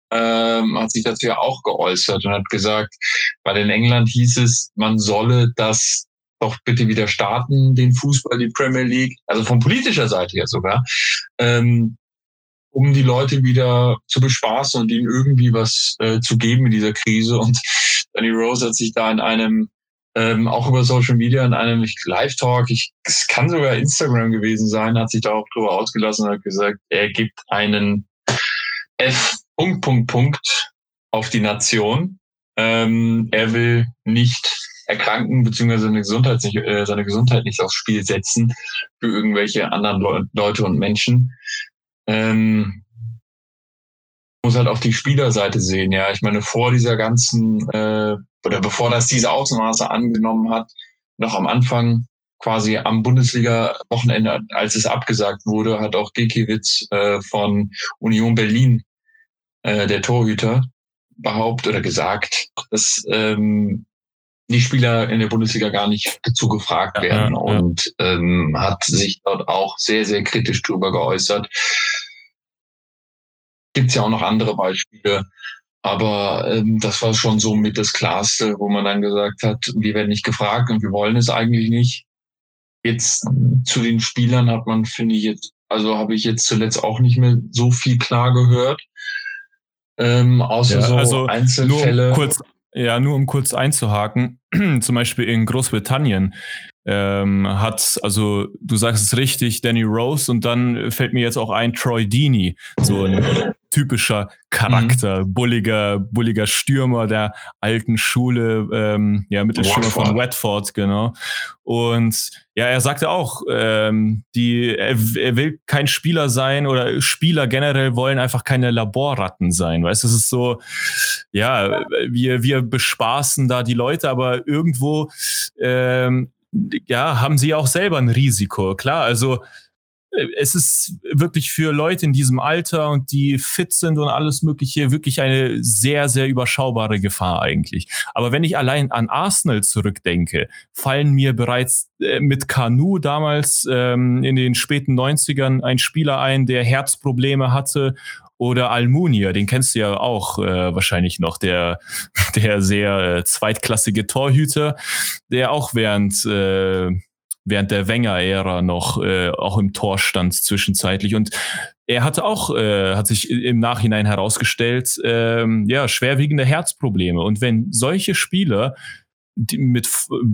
ähm, hat sich dazu ja auch geäußert und hat gesagt, weil in England hieß es, man solle das doch bitte wieder starten, den Fußball, die Premier League, also von politischer Seite her sogar, ähm, um die Leute wieder zu bespaßen und ihnen irgendwie was äh, zu geben in dieser Krise. Und Danny Rose hat sich da in einem, ähm, auch über Social Media, in einem Live-Talk, ich, es kann sogar Instagram gewesen sein, hat sich da auch drüber ausgelassen und hat gesagt, er gibt einen F Punkt, Punkt, Punkt auf die Nation. Ähm, er will nicht erkranken, beziehungsweise seine Gesundheit, nicht, äh, seine Gesundheit nicht aufs Spiel setzen für irgendwelche anderen Le- Leute und Menschen. Ähm, muss halt auf die Spielerseite sehen, ja. Ich meine, vor dieser ganzen, äh, oder bevor das diese Ausmaße angenommen hat, noch am Anfang, quasi am Bundesliga-Wochenende, als es abgesagt wurde, hat auch Gikiewicz äh, von Union Berlin, äh, der Torhüter, behauptet oder gesagt, dass ähm, die Spieler in der Bundesliga gar nicht dazu gefragt werden, ja, ja, ja. Und ähm, hat sich dort auch sehr, sehr kritisch drüber geäußert. Gibt's ja auch noch andere Beispiele, aber ähm, das war schon so mit das Klarste, wo man dann gesagt hat, wir werden nicht gefragt und wir wollen es eigentlich nicht. Jetzt zu den Spielern hat man, finde ich jetzt, also habe ich jetzt zuletzt auch nicht mehr so viel klar gehört, ähm, außer ja, so also Einzelfälle. Nur um kurz, ja, nur um kurz einzuhaken, zum Beispiel in Großbritannien ähm, hat, also du sagst es richtig, Danny Rose, und dann fällt mir jetzt auch ein Troy Deeney, so ein typischer Charakter, mhm. bulliger, bulliger Stürmer der alten Schule, ähm, ja, Mittelstürmer von Watford, genau. Und ja, er sagte auch, ähm, die, er, er will kein Spieler sein, oder Spieler generell wollen einfach keine Laborratten sein, weißt du, es ist so, ja, wir, wir bespaßen da die Leute, aber irgendwo, ähm, ja, haben sie auch selber ein Risiko, klar, also es ist wirklich für Leute in diesem Alter und die fit sind und alles Mögliche wirklich eine sehr, sehr überschaubare Gefahr eigentlich. Aber wenn ich allein an Arsenal zurückdenke, fallen mir bereits äh, mit Kanu damals ähm, in den späten neunzigern ein Spieler ein, der Herzprobleme hatte, oder Almunia, den kennst du ja auch äh, wahrscheinlich noch, der der sehr äh, zweitklassige Torhüter, der auch während äh, während der Wenger-Ära noch äh, auch im Tor stand zwischenzeitlich. Und er hatte auch, äh, hat sich im Nachhinein herausgestellt, ähm, ja, schwerwiegende Herzprobleme. Und wenn solche Spieler die mit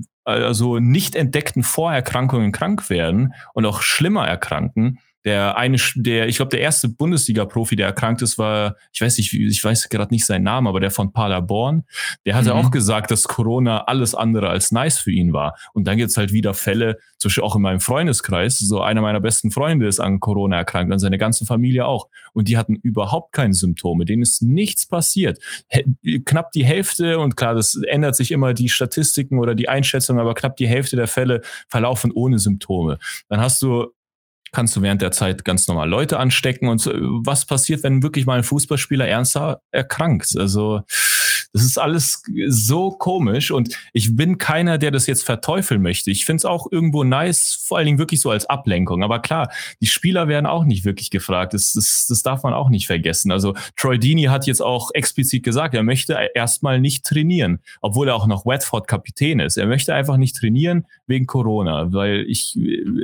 also nicht entdeckten Vorerkrankungen krank werden und auch schlimmer erkranken, der eine, der, ich glaube, der erste Bundesliga-Profi, der erkrankt ist, war, ich weiß nicht, ich weiß gerade nicht seinen Namen, aber der von Paderborn, der hatte mhm. auch gesagt, dass Corona alles andere als nice für ihn war. Und dann gibt's halt wieder Fälle, zum Beispiel auch in meinem Freundeskreis, so einer meiner besten Freunde ist an Corona erkrankt und seine ganze Familie auch. Und die hatten überhaupt keine Symptome, denen ist nichts passiert. Knapp die Hälfte, und klar, das ändert sich immer die Statistiken oder die Einschätzung, aber knapp die Hälfte der Fälle verlaufen ohne Symptome. Dann hast du kannst du während der Zeit ganz normal Leute anstecken. Und was passiert, wenn wirklich mal ein Fußballspieler ernsthaft erkrankt? Also das ist alles so komisch, und ich bin keiner, der das jetzt verteufeln möchte. Ich finde es auch irgendwo nice, vor allen Dingen wirklich so als Ablenkung. Aber klar, die Spieler werden auch nicht wirklich gefragt. Das, das, das darf man auch nicht vergessen. Also Troy Deeney hat jetzt auch explizit gesagt, er möchte erstmal nicht trainieren, obwohl er auch noch Watford-Kapitän ist. Er möchte einfach nicht trainieren wegen Corona, weil ich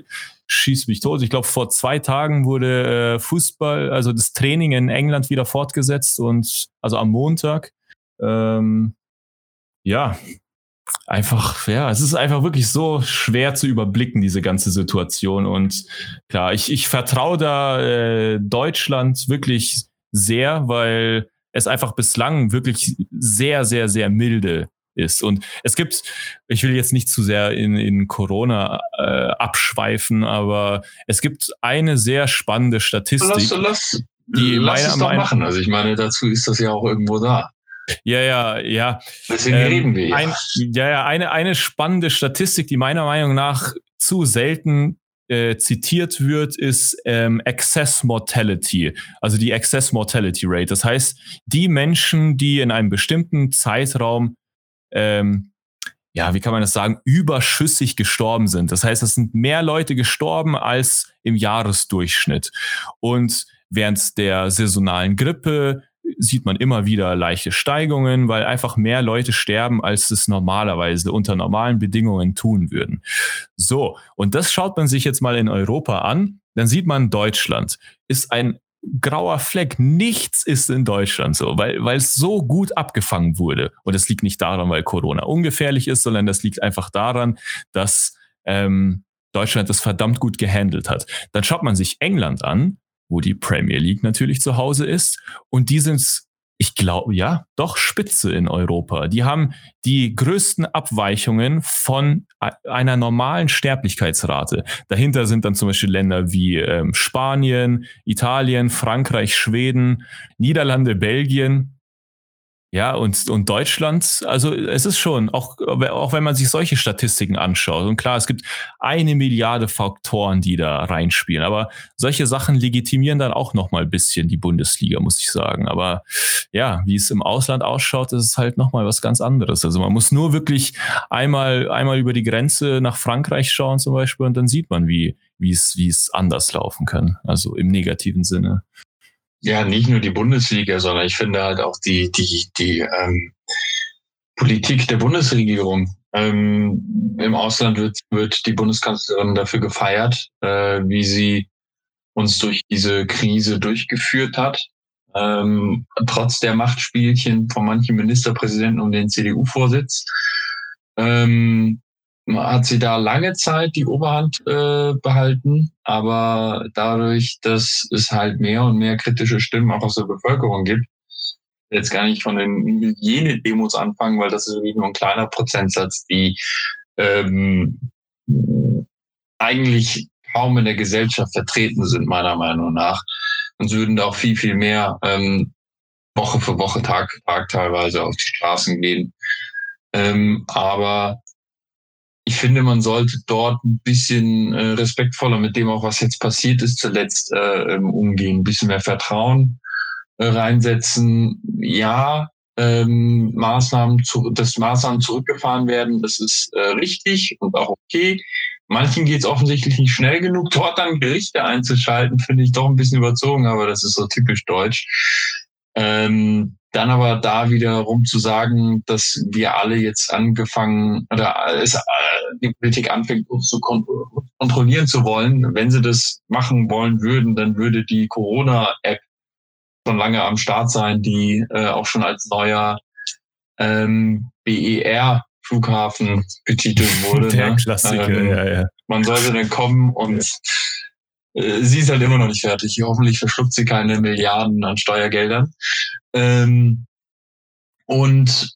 schieß mich tot. Ich glaube, vor zwei Tagen wurde äh, Fußball, also das Training in England wieder fortgesetzt, und also am Montag. Ähm, ja, einfach, ja, es ist einfach wirklich so schwer zu überblicken, diese ganze Situation. Und klar, ich, ich vertraue da äh, Deutschland wirklich sehr, weil es einfach bislang wirklich sehr, sehr, sehr milde ist. Und es gibt, ich will jetzt nicht zu sehr in, in Corona äh, abschweifen, aber es gibt eine sehr spannende Statistik. Lass, lass, die lass es doch machen. Also ich meine, dazu ist das ja auch irgendwo da. Ja, ja, ja. Deswegen ähm, reden wir. Ein, ja, ja, eine, eine spannende Statistik, die meiner Meinung nach zu selten äh, zitiert wird, ist ähm, Excess Mortality, also die Excess Mortality Rate. Das heißt, die Menschen, die in einem bestimmten Zeitraum ähm, ja, wie kann man das sagen, überschüssig gestorben sind. Das heißt, es sind mehr Leute gestorben als im Jahresdurchschnitt. Und während der saisonalen Grippe sieht man immer wieder leichte Steigungen, weil einfach mehr Leute sterben, als es normalerweise unter normalen Bedingungen tun würden. So, und das schaut man sich jetzt mal in Europa an, dann sieht man, Deutschland ist ein grauer Fleck. Nichts ist in Deutschland so, weil, weil es so gut abgefangen wurde. Und es liegt nicht daran, weil Corona ungefährlich ist, sondern das liegt einfach daran, dass ähm, Deutschland das verdammt gut gehandelt hat. Dann schaut man sich England an, wo die Premier League natürlich zu Hause ist. Und die sind, ich glaube, ja, doch Spitze in Europa. Die haben die größten Abweichungen von einer normalen Sterblichkeitsrate. Dahinter sind dann zum Beispiel Länder wie ähm, Spanien, Italien, Frankreich, Schweden, Niederlande, Belgien. Ja, und, und Deutschland, also es ist schon, auch, auch wenn man sich solche Statistiken anschaut, und klar, es gibt eine Milliarde Faktoren, die da reinspielen, aber solche Sachen legitimieren dann auch nochmal ein bisschen die Bundesliga, muss ich sagen. Aber ja, wie es im Ausland ausschaut, ist es halt nochmal was ganz anderes. Also man muss nur wirklich einmal, einmal über die Grenze nach Frankreich schauen zum Beispiel, und dann sieht man, wie, wie es, wie es anders laufen kann, also im negativen Sinne. Ja, nicht nur die Bundesliga, sondern ich finde halt auch die die die ähm, Politik der Bundesregierung. Ähm, Im Ausland wird wird die Bundeskanzlerin dafür gefeiert, äh, wie sie uns durch diese Krise durchgeführt hat. Ähm, trotz der Machtspielchen von manchen Ministerpräsidenten um den C D U-Vorsitz. Ähm, hat sie da lange Zeit die Oberhand äh, behalten, aber dadurch, dass es halt mehr und mehr kritische Stimmen auch aus der Bevölkerung gibt, jetzt gar nicht von den Hygienedemos anfangen, weil das ist wirklich nur ein kleiner Prozentsatz, die ähm, eigentlich kaum in der Gesellschaft vertreten sind, meiner Meinung nach. Und würden da auch viel, viel mehr ähm, Woche für Woche, Tag für Tag teilweise auf die Straßen gehen. Ähm, aber ich finde, man sollte dort ein bisschen äh, respektvoller mit dem auch, was jetzt passiert ist, zuletzt äh, umgehen. Ein bisschen mehr Vertrauen äh, reinsetzen. Ja, ähm, Maßnahmen zu, dass Maßnahmen zurückgefahren werden, das ist äh, richtig und auch okay. Manchen geht es offensichtlich nicht schnell genug. Dort dann Gerichte einzuschalten, finde ich doch ein bisschen überzogen, aber das ist so typisch deutsch. Ähm, dann aber da wiederum zu sagen, dass wir alle jetzt angefangen oder es, äh, die Politik anfängt, uns zu kon- kontrollieren zu wollen. Wenn sie das machen wollen würden, dann würde die Corona-App schon lange am Start sein, die äh, auch schon als neuer ähm, B E R-Flughafen betitelt wurde. Der ne? Klassiker, ähm, ja, ja. Man sollte dann kommen und äh, sie ist halt immer noch nicht fertig. Hoffentlich verschluckt sie keine Milliarden an Steuergeldern. Ähm, und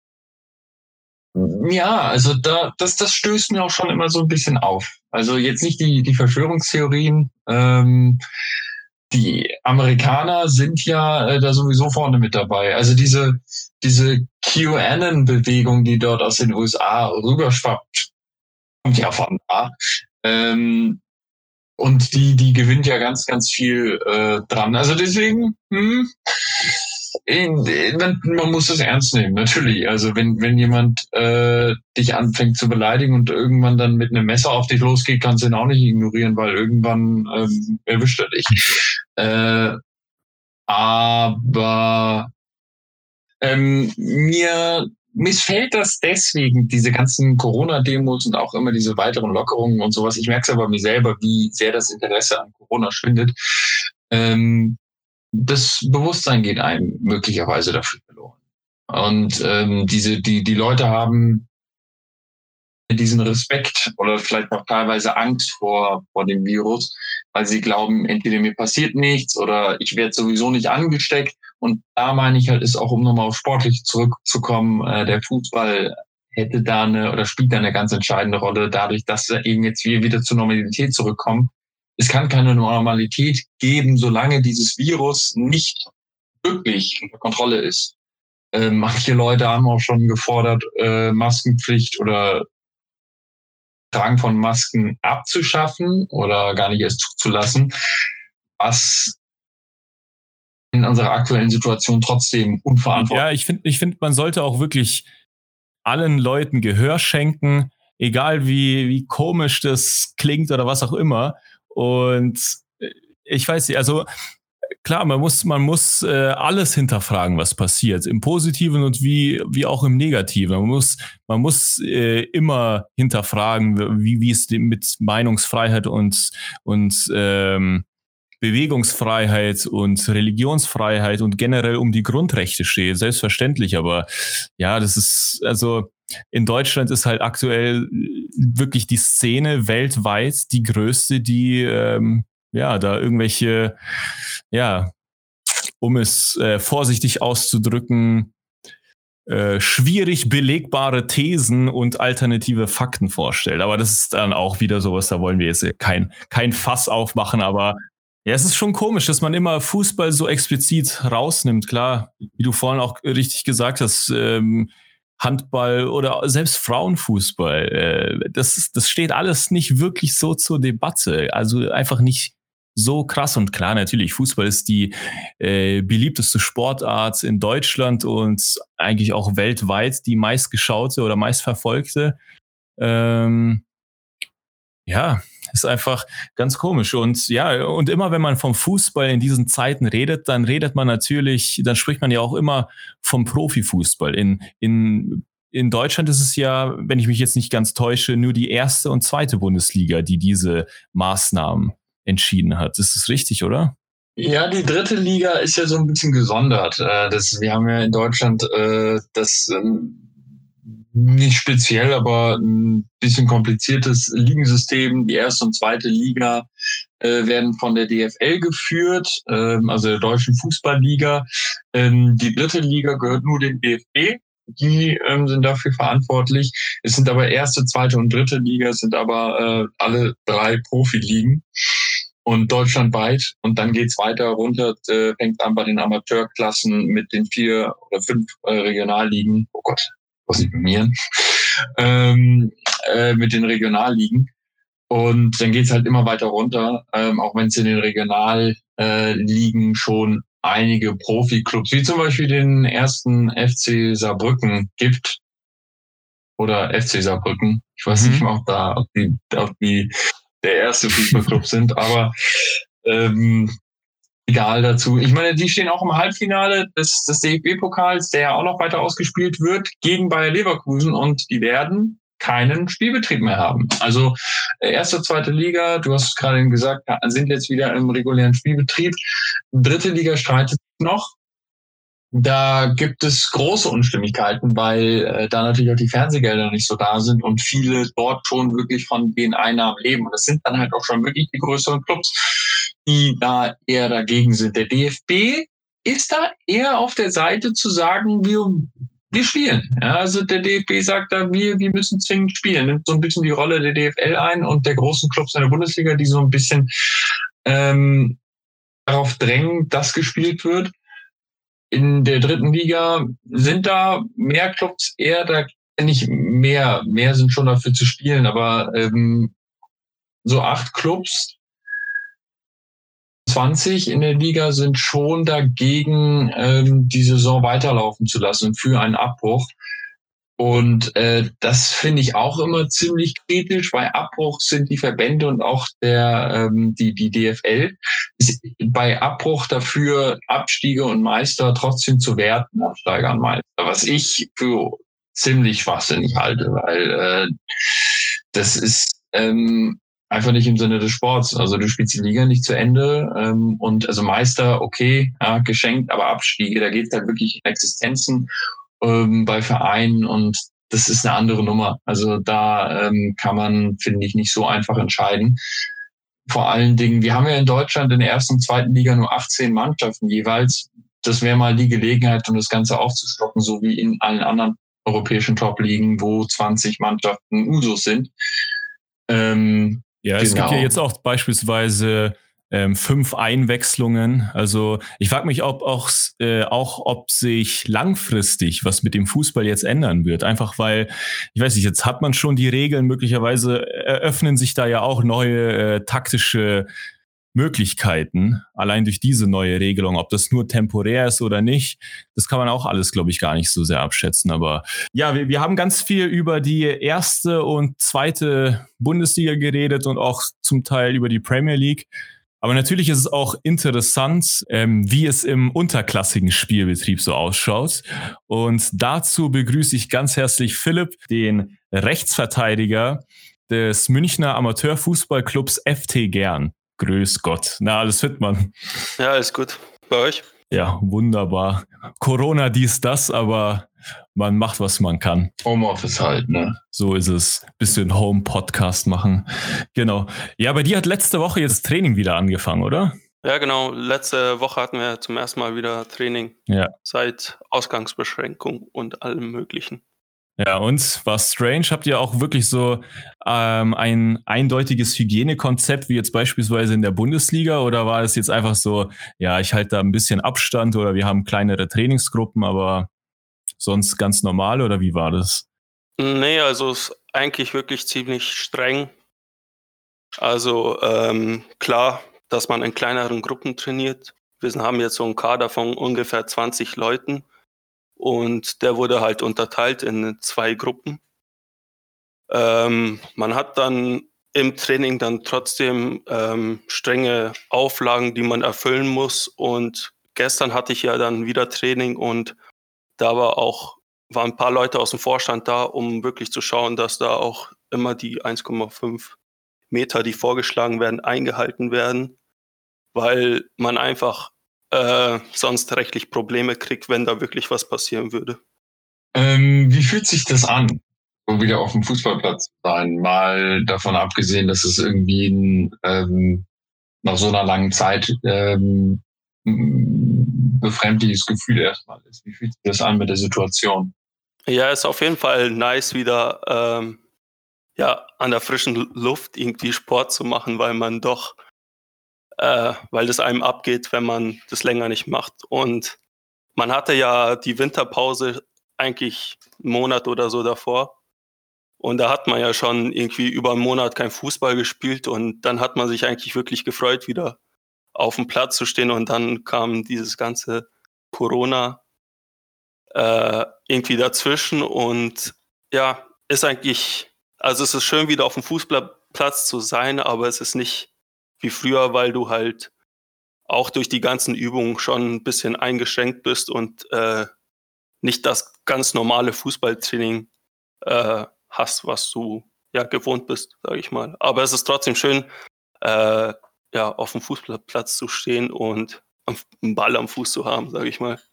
ja, also da, das, das stößt mir auch schon immer so ein bisschen auf. Also jetzt nicht die, die Verschwörungstheorien. Ähm, die Amerikaner sind ja äh, da sowieso vorne mit dabei. Also diese, diese QAnon-Bewegung, die dort aus den U S A rüberschwappt, kommt ja von da. Ähm, und die, die gewinnt ja ganz, ganz viel äh, dran. Also deswegen, hm, man, man muss es ernst nehmen, natürlich. Also wenn wenn jemand äh, dich anfängt zu beleidigen und irgendwann dann mit einem Messer auf dich losgeht, kannst du ihn auch nicht ignorieren, weil irgendwann ähm, erwischt er dich. Äh, aber ähm, mir missfällt das deswegen, diese ganzen Corona-Demos und auch immer diese weiteren Lockerungen und sowas. Ich merke es aber mir selber, wie sehr das Interesse an Corona schwindet. Ähm, das Bewusstsein geht einem möglicherweise dafür verloren. Und ähm, diese, die, die Leute haben diesen Respekt oder vielleicht auch teilweise Angst vor, vor dem Virus, weil sie glauben, entweder mir passiert nichts oder ich werde sowieso nicht angesteckt. Und da meine ich halt, ist auch, um nochmal auf Sportlich zurückzukommen, äh, der Fußball hätte da eine oder spielt da eine ganz entscheidende Rolle, dadurch, dass eben jetzt wir wieder zur Normalität zurückkommen. Es kann keine Normalität geben, solange dieses Virus nicht wirklich unter Kontrolle ist. Äh, manche Leute haben auch schon gefordert, äh, Maskenpflicht oder Tragen von Masken abzuschaffen oder gar nicht erst zuzulassen, was in unserer aktuellen Situation trotzdem unverantwortlich. Ja, ich finde, ich finde, man sollte auch wirklich allen Leuten Gehör schenken, egal wie, wie komisch das klingt oder was auch immer. Und ich weiß nicht, also klar, man muss, man muss äh, alles hinterfragen, was passiert, im Positiven und wie, wie auch im Negativen. Man muss, man muss äh, immer hinterfragen, wie, wie es mit Meinungsfreiheit und, und ähm, Bewegungsfreiheit und Religionsfreiheit und generell um die Grundrechte steht. Selbstverständlich, aber ja, das ist, also in Deutschland ist halt aktuell wirklich die Szene weltweit die größte, die ähm, ja, da irgendwelche, ja, um es äh, vorsichtig auszudrücken, äh, schwierig belegbare Thesen und alternative Fakten vorstellt. Aber das ist dann auch wieder sowas, da wollen wir jetzt kein, kein Fass aufmachen, aber ja, es ist schon komisch, dass man immer Fußball so explizit rausnimmt. Klar, wie du vorhin auch richtig gesagt hast, ähm, Handball oder selbst Frauenfußball, äh, das, das steht alles nicht wirklich so zur Debatte. Also einfach nicht so krass. Und klar, natürlich, Fußball ist die äh, beliebteste Sportart in Deutschland und eigentlich auch weltweit die meistgeschaute oder meistverfolgte. Ähm, ja, ist einfach ganz komisch. Und ja, und immer wenn man vom Fußball in diesen Zeiten redet, dann redet man natürlich, dann spricht man ja auch immer vom Profifußball. In, in, in Deutschland ist es ja, wenn ich mich jetzt nicht ganz täusche, nur die erste und zweite Bundesliga, die diese Maßnahmen entschieden hat. Ist das richtig, oder? Ja, die dritte Liga ist ja so ein bisschen gesondert. Das, wir haben ja in Deutschland das nicht speziell, aber ein bisschen kompliziertes Ligensystem. Die erste und zweite Liga äh, werden von der D F L geführt, ähm, also der Deutschen Fußballliga. Ähm, die dritte Liga gehört nur dem D F B. Die ähm, sind dafür verantwortlich. Es sind aber erste, zweite und dritte Liga, sind aber äh, alle drei Profiligen und deutschlandweit. Und dann geht's weiter runter, äh, fängt an bei den Amateurklassen mit den vier oder fünf äh, Regionalligen. Oh Gott. Was ich blamieren, ähm, äh, mit den Regionalligen. Und dann geht's halt immer weiter runter, ähm, auch wenn es in den Regionalligen äh, schon einige Profiklubs, wie zum Beispiel den ersten F C Saarbrücken gibt. Oder F C Saarbrücken. Ich weiß mhm. nicht mal, ob da ob die, ob die der erste Fußballclub sind, aber ähm, egal dazu. Ich meine, die stehen auch im Halbfinale des, des D F B-Pokals, der ja auch noch weiter ausgespielt wird, gegen Bayer Leverkusen und die werden keinen Spielbetrieb mehr haben. Also erste, zweite Liga, du hast es gerade gesagt, sind jetzt wieder im regulären Spielbetrieb. Dritte Liga streitet noch. Da gibt es große Unstimmigkeiten, weil äh, da natürlich auch die Fernsehgelder nicht so da sind und viele dort schon wirklich von den Einnahmen leben. Und das sind dann halt auch schon wirklich die größeren Clubs, die da eher dagegen sind. Der D F B ist da eher auf der Seite zu sagen, wir, wir spielen. Ja, also der D F B sagt da, wir, wir müssen zwingend spielen. Nimmt so ein bisschen die Rolle der D F L ein und der großen Clubs in der Bundesliga, die so ein bisschen ähm, darauf drängen, dass gespielt wird. In der dritten Liga sind da mehr Clubs eher da, nicht mehr, mehr sind schon dafür zu spielen, aber ähm, so acht Clubs, zwanzig in der Liga sind schon dagegen, ähm, die Saison weiterlaufen zu lassen für einen Abbruch. Und äh, das finde ich auch immer ziemlich kritisch. Bei Abbruch sind die Verbände und auch der ähm, die die D F L ist bei Abbruch dafür, Abstiege und Meister trotzdem zu werten, Absteiger und Meister, was ich für ziemlich schwachsinnig halte, weil äh, das ist ähm, einfach nicht im Sinne des Sports. Also du spielst die Liga nicht zu Ende ähm, und also Meister, okay, ja, geschenkt, aber Abstiege, da geht es halt wirklich in Existenzen ähm, bei Vereinen und das ist eine andere Nummer. Also da ähm, kann man, finde ich, nicht so einfach entscheiden. Vor allen Dingen, wir haben ja in Deutschland in der ersten und zweiten Liga nur achtzehn Mannschaften jeweils. Das wäre mal die Gelegenheit, um das Ganze aufzustocken, so wie in allen anderen europäischen Top-Ligen, wo zwanzig Mannschaften Usus sind. Ähm, ja, es genau. gibt ja jetzt auch beispielsweise ähm, fünf Einwechslungen. Also ich frage mich, ob auch, äh, auch, ob sich langfristig was mit dem Fußball jetzt ändern wird. Einfach weil, ich weiß nicht, jetzt hat man schon die Regeln, möglicherweise eröffnen sich da ja auch neue äh, taktische Möglichkeiten, allein durch diese neue Regelung, ob das nur temporär ist oder nicht, das kann man auch alles, glaube ich, gar nicht so sehr abschätzen. Aber ja, wir, wir haben ganz viel über die erste und zweite Bundesliga geredet und auch zum Teil über die Premier League. Aber natürlich ist es auch interessant, ähm, wie es im unterklassigen Spielbetrieb so ausschaut. Und dazu begrüße ich ganz herzlich Philipp, den Rechtsverteidiger des Münchner Amateurfußballclubs F T Gern. Grüß Gott. Na, alles fit, Mann? Ja, alles gut. Bei euch? Ja, wunderbar. Corona, dies, das, aber man macht, was man kann. Homeoffice halt, ne? So ist es. Bisschen Home-Podcast machen. Genau. Ja, bei dir hat letzte Woche jetzt Training wieder angefangen, oder? Ja, genau. Letzte Woche hatten wir zum ersten Mal wieder Training. Ja. Seit Ausgangsbeschränkung und allem Möglichen. Ja, und war strange. Habt ihr auch wirklich so ähm, ein eindeutiges Hygienekonzept, wie jetzt beispielsweise in der Bundesliga? Oder war es jetzt einfach so, ja, ich halte da ein bisschen Abstand oder wir haben kleinere Trainingsgruppen, aber sonst ganz normal, oder wie war das? Nee, also es ist eigentlich wirklich ziemlich streng. Also ähm, klar, dass man in kleineren Gruppen trainiert. Wir haben jetzt so einen Kader von ungefähr zwanzig Leuten. Und der wurde halt unterteilt in zwei Gruppen. Ähm, man hat dann im Training dann trotzdem ähm, strenge Auflagen, die man erfüllen muss. Und gestern hatte ich ja dann wieder Training und da war auch, waren ein paar Leute aus dem Vorstand da, um wirklich zu schauen, dass da auch immer die eins Komma fünf Meter, die vorgeschlagen werden, eingehalten werden, weil man einfach Äh, sonst rechtlich Probleme kriegt, wenn da wirklich was passieren würde. Ähm, wie fühlt sich das an, so wieder auf dem Fußballplatz zu sein? Mal davon abgesehen, dass es irgendwie ein, ähm, nach so einer langen Zeit ähm, ein befremdliches Gefühl erstmal ist. Wie fühlt sich das an mit der Situation? Ja, ist auf jeden Fall nice, wieder ähm, ja, an der frischen Luft irgendwie Sport zu machen, weil man doch Äh, weil das einem abgeht, wenn man das länger nicht macht. Und man hatte ja die Winterpause eigentlich einen Monat oder so davor. Und da hat man ja schon irgendwie über einen Monat kein Fußball gespielt. Und dann hat man sich eigentlich wirklich gefreut, wieder auf dem Platz zu stehen. Und dann kam dieses ganze Corona äh, irgendwie dazwischen. Und ja, ist eigentlich, also es ist schön, wieder auf dem Fußballplatz zu sein, aber es ist nicht wie früher, weil du halt auch durch die ganzen Übungen schon ein bisschen eingeschränkt bist und äh, nicht das ganz normale Fußballtraining äh, hast, was du ja gewohnt bist, sage ich mal. Aber es ist trotzdem schön, äh, ja, auf dem Fußballplatz zu stehen und einen Ball am Fuß zu haben, sage ich mal.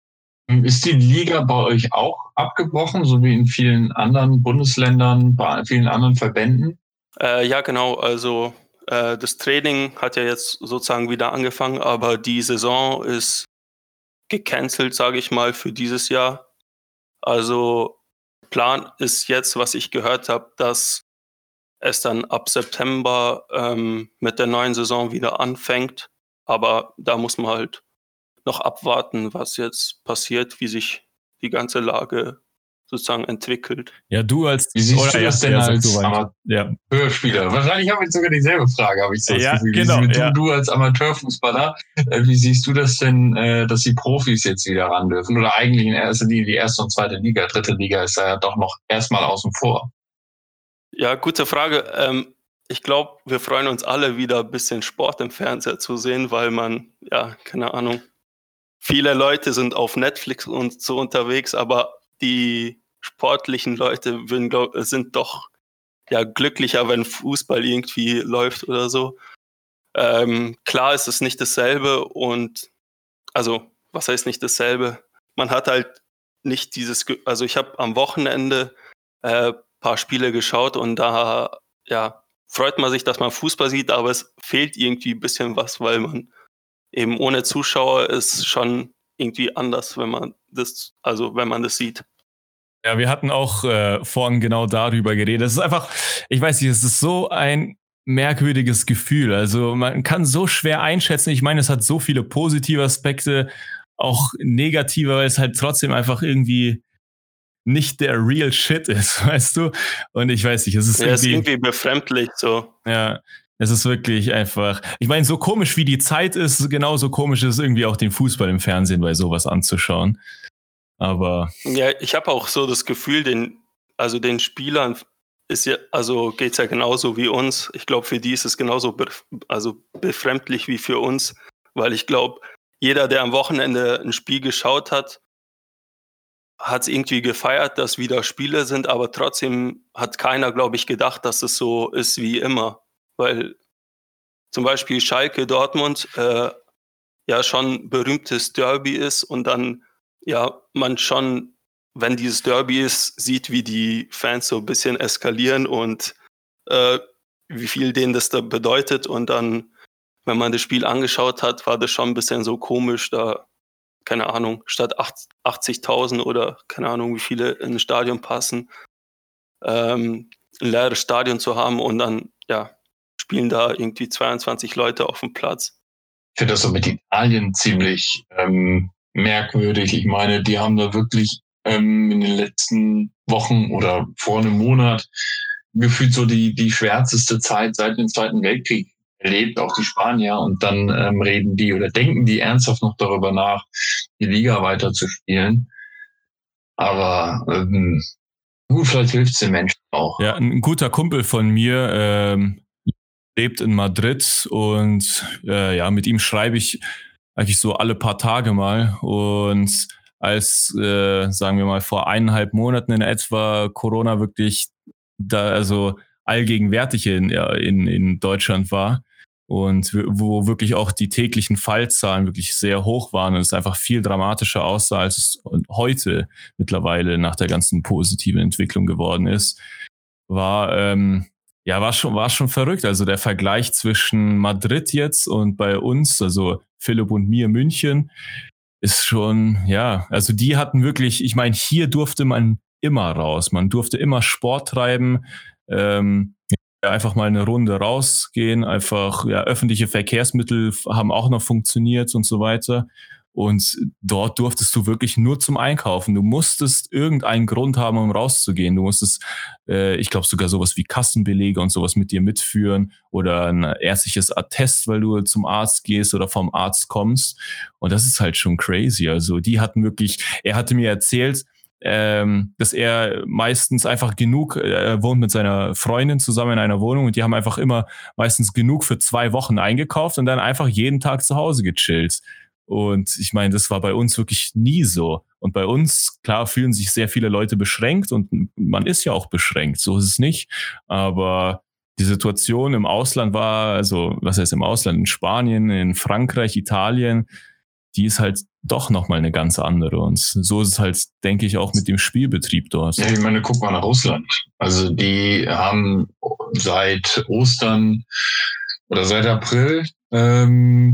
Ist die Liga bei euch auch abgebrochen, so wie in vielen anderen Bundesländern, bei vielen anderen Verbänden? Äh, ja, genau. Also das Training hat ja jetzt sozusagen wieder angefangen, aber die Saison ist gecancelt, sage ich mal, für dieses Jahr. Also Plan ist jetzt, was ich gehört habe, dass es dann ab September ähm, mit der neuen Saison wieder anfängt. Aber da muss man halt noch abwarten, was jetzt passiert, wie sich die ganze Lage sozusagen entwickelt. Ja, du als... Wie siehst du das denn ja, als ja. Amateurspieler? Wahrscheinlich habe ich sogar dieselbe Frage, habe ich so das ja, Gefühl. Genau, du, ja. du als Amateurfußballer, äh, wie siehst du das denn, äh, dass die Profis jetzt wieder ran dürfen? Oder eigentlich in erster Linie die erste und zweite Liga? Dritte Liga ist ja doch noch erstmal außen vor. Ja, gute Frage. Ähm, ich glaube, wir freuen uns alle wieder ein bisschen Sport im Fernseher zu sehen, weil man, ja, keine Ahnung, viele Leute sind auf Netflix und so unterwegs, aber die sportlichen Leute würden, glaub, sind doch ja glücklicher, wenn Fußball irgendwie läuft oder so. Ähm, klar ist es nicht dasselbe und also was heißt nicht dasselbe? Man hat halt nicht dieses, also ich habe am Wochenende äh, paar Spiele geschaut und da ja freut man sich, dass man Fußball sieht, aber es fehlt irgendwie ein bisschen was, weil man eben ohne Zuschauer ist schon irgendwie anders, wenn man das, also wenn man das sieht. Ja, wir hatten auch äh, vorhin genau darüber geredet. Es ist einfach, ich weiß nicht, es ist so ein merkwürdiges Gefühl. Also man kann so schwer einschätzen. Ich meine, es hat so viele positive Aspekte, auch negative, weil es halt trotzdem einfach irgendwie nicht der real shit ist, weißt du? Und ich weiß nicht, es ist, ja, irgendwie, ist irgendwie befremdlich so. Ja, es ist wirklich einfach, ich meine, so komisch wie die Zeit ist, genauso komisch ist es irgendwie auch den Fußball im Fernsehen bei sowas anzuschauen. Aber ja, ich habe auch so das Gefühl, den, also den Spielern ist ja, also geht's ja genauso wie uns. Ich glaube, für die ist es genauso bef- also befremdlich wie für uns, weil ich glaube, jeder, der am Wochenende ein Spiel geschaut hat, hat es irgendwie gefeiert, dass wieder Spiele sind, aber trotzdem hat keiner, glaube ich, gedacht, dass es so ist wie immer. Weil zum Beispiel Schalke Dortmund äh, ja schon berühmtes Derby ist und dann ja man schon, wenn dieses Derby ist, sieht, wie die Fans so ein bisschen eskalieren und äh, wie viel denen das da bedeutet. Und dann, wenn man das Spiel angeschaut hat, war das schon ein bisschen so komisch, da, keine Ahnung, statt achtzigtausend oder keine Ahnung, wie viele in ein Stadion passen, ähm, ein leeres Stadion zu haben und dann, ja, spielen da irgendwie zweiundzwanzig Leute auf dem Platz. Ich finde das so mit Italien ziemlich ähm, merkwürdig. Ich meine, die haben da wirklich ähm, in den letzten Wochen oder vor einem Monat gefühlt so die, die schwärzeste Zeit seit dem Zweiten Weltkrieg erlebt, auch die Spanier. Und dann ähm, reden die oder denken die ernsthaft noch darüber nach, die Liga weiter zu spielen. Aber ähm, gut, vielleicht hilft es den Menschen auch. Ja, ein guter Kumpel von mir ähm, lebt in Madrid und äh, ja, mit ihm schreibe ich eigentlich so alle paar Tage mal. Und als, äh, sagen wir mal, vor eineinhalb Monaten in etwa Corona wirklich da, also allgegenwärtig in, ja, in, in Deutschland war und wo wirklich auch die täglichen Fallzahlen wirklich sehr hoch waren und es einfach viel dramatischer aussah, als es heute mittlerweile nach der ganzen positiven Entwicklung geworden ist, war, ähm, ja, war schon, war schon verrückt. Also der Vergleich zwischen Madrid jetzt und bei uns, also Philipp und mir München, ist schon, ja, also die hatten wirklich, ich meine, hier durfte man immer raus. Man durfte immer Sport treiben, ähm, einfach mal eine Runde rausgehen, einfach, ja, öffentliche Verkehrsmittel haben auch noch funktioniert und so weiter. Und dort durftest du wirklich nur zum Einkaufen. Du musstest irgendeinen Grund haben, um rauszugehen. Du musstest, äh, ich glaube, sogar sowas wie Kassenbelege und sowas mit dir mitführen oder ein ärztliches Attest, weil du zum Arzt gehst oder vom Arzt kommst. Und das ist halt schon crazy. Also die hatten wirklich, er hatte mir erzählt, ähm, dass er meistens einfach genug, er wohnt mit seiner Freundin zusammen in einer Wohnung und die haben einfach immer meistens genug für zwei Wochen eingekauft und dann einfach jeden Tag zu Hause gechillt. Und ich meine, das war bei uns wirklich nie so. Und bei uns, klar, fühlen sich sehr viele Leute beschränkt und man ist ja auch beschränkt, so ist es nicht. Aber die Situation im Ausland war, also was heißt im Ausland, in Spanien, in Frankreich, Italien, die ist halt doch nochmal eine ganz andere. Und so ist es halt, denke ich, auch mit dem Spielbetrieb dort. Ja, ich meine, guck mal nach Russland. Also die haben seit Ostern oder seit April ähm,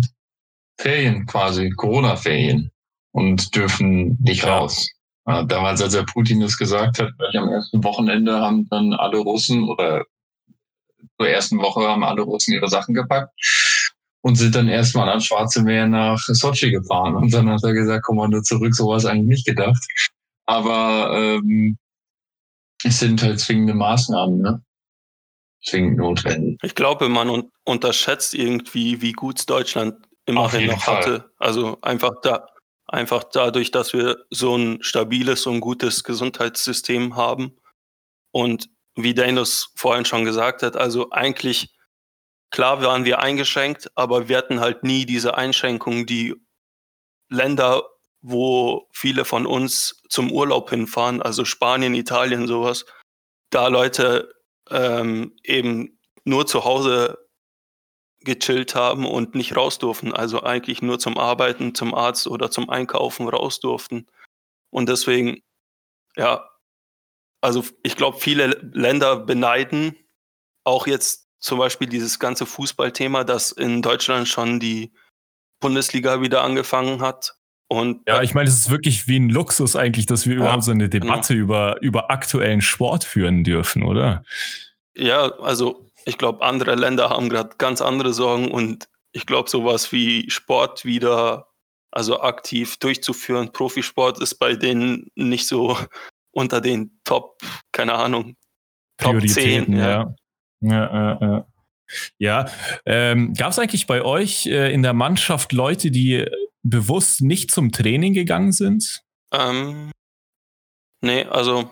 Ferien quasi, Corona-Ferien und dürfen nicht Ja. raus. Ja, damals, als der Putin das gesagt hat, gleich am ersten Wochenende haben dann alle Russen oder zur ersten Woche haben alle Russen ihre Sachen gepackt und sind dann erstmal ans Schwarze Meer nach Sochi gefahren. Und dann hat er gesagt, komm mal nur zurück, so war es eigentlich nicht gedacht. Aber ähm, es sind halt zwingende Maßnahmen, ne? Zwingend notwendig. Ich glaube, man un- unterschätzt irgendwie, wie gut Deutschland Auf immerhin jeden noch Fall. hatte. Also einfach da, einfach dadurch, dass wir so ein stabiles und gutes Gesundheitssystem haben. Und wie Danos vorhin schon gesagt hat, also eigentlich, klar waren wir eingeschränkt, aber wir hatten halt nie diese Einschränkungen, die Länder, wo viele von uns zum Urlaub hinfahren, also Spanien, Italien, sowas, da Leute ähm, eben nur zu Hause gechillt haben und nicht raus durften, also eigentlich nur zum Arbeiten, zum Arzt oder zum Einkaufen raus durften. Und deswegen, ja, also ich glaube, viele Länder beneiden auch jetzt zum Beispiel dieses ganze Fußballthema, dass in Deutschland schon die Bundesliga wieder angefangen hat. Und Ja, ich meine, es ist wirklich wie ein Luxus eigentlich, dass wir Ja, überhaupt so eine Debatte über, über aktuellen Sport führen dürfen, oder? ja, also ich glaube, andere Länder haben gerade ganz andere Sorgen und ich glaube, sowas wie Sport wieder, also aktiv durchzuführen, Profisport ist bei denen nicht so unter den Top, keine Ahnung, Top Prioritäten, zehn, ja. ja. Ja, ja, ja. ja ähm, gab es eigentlich bei euch äh, in der Mannschaft Leute, die bewusst nicht zum Training gegangen sind? Ähm, nee, also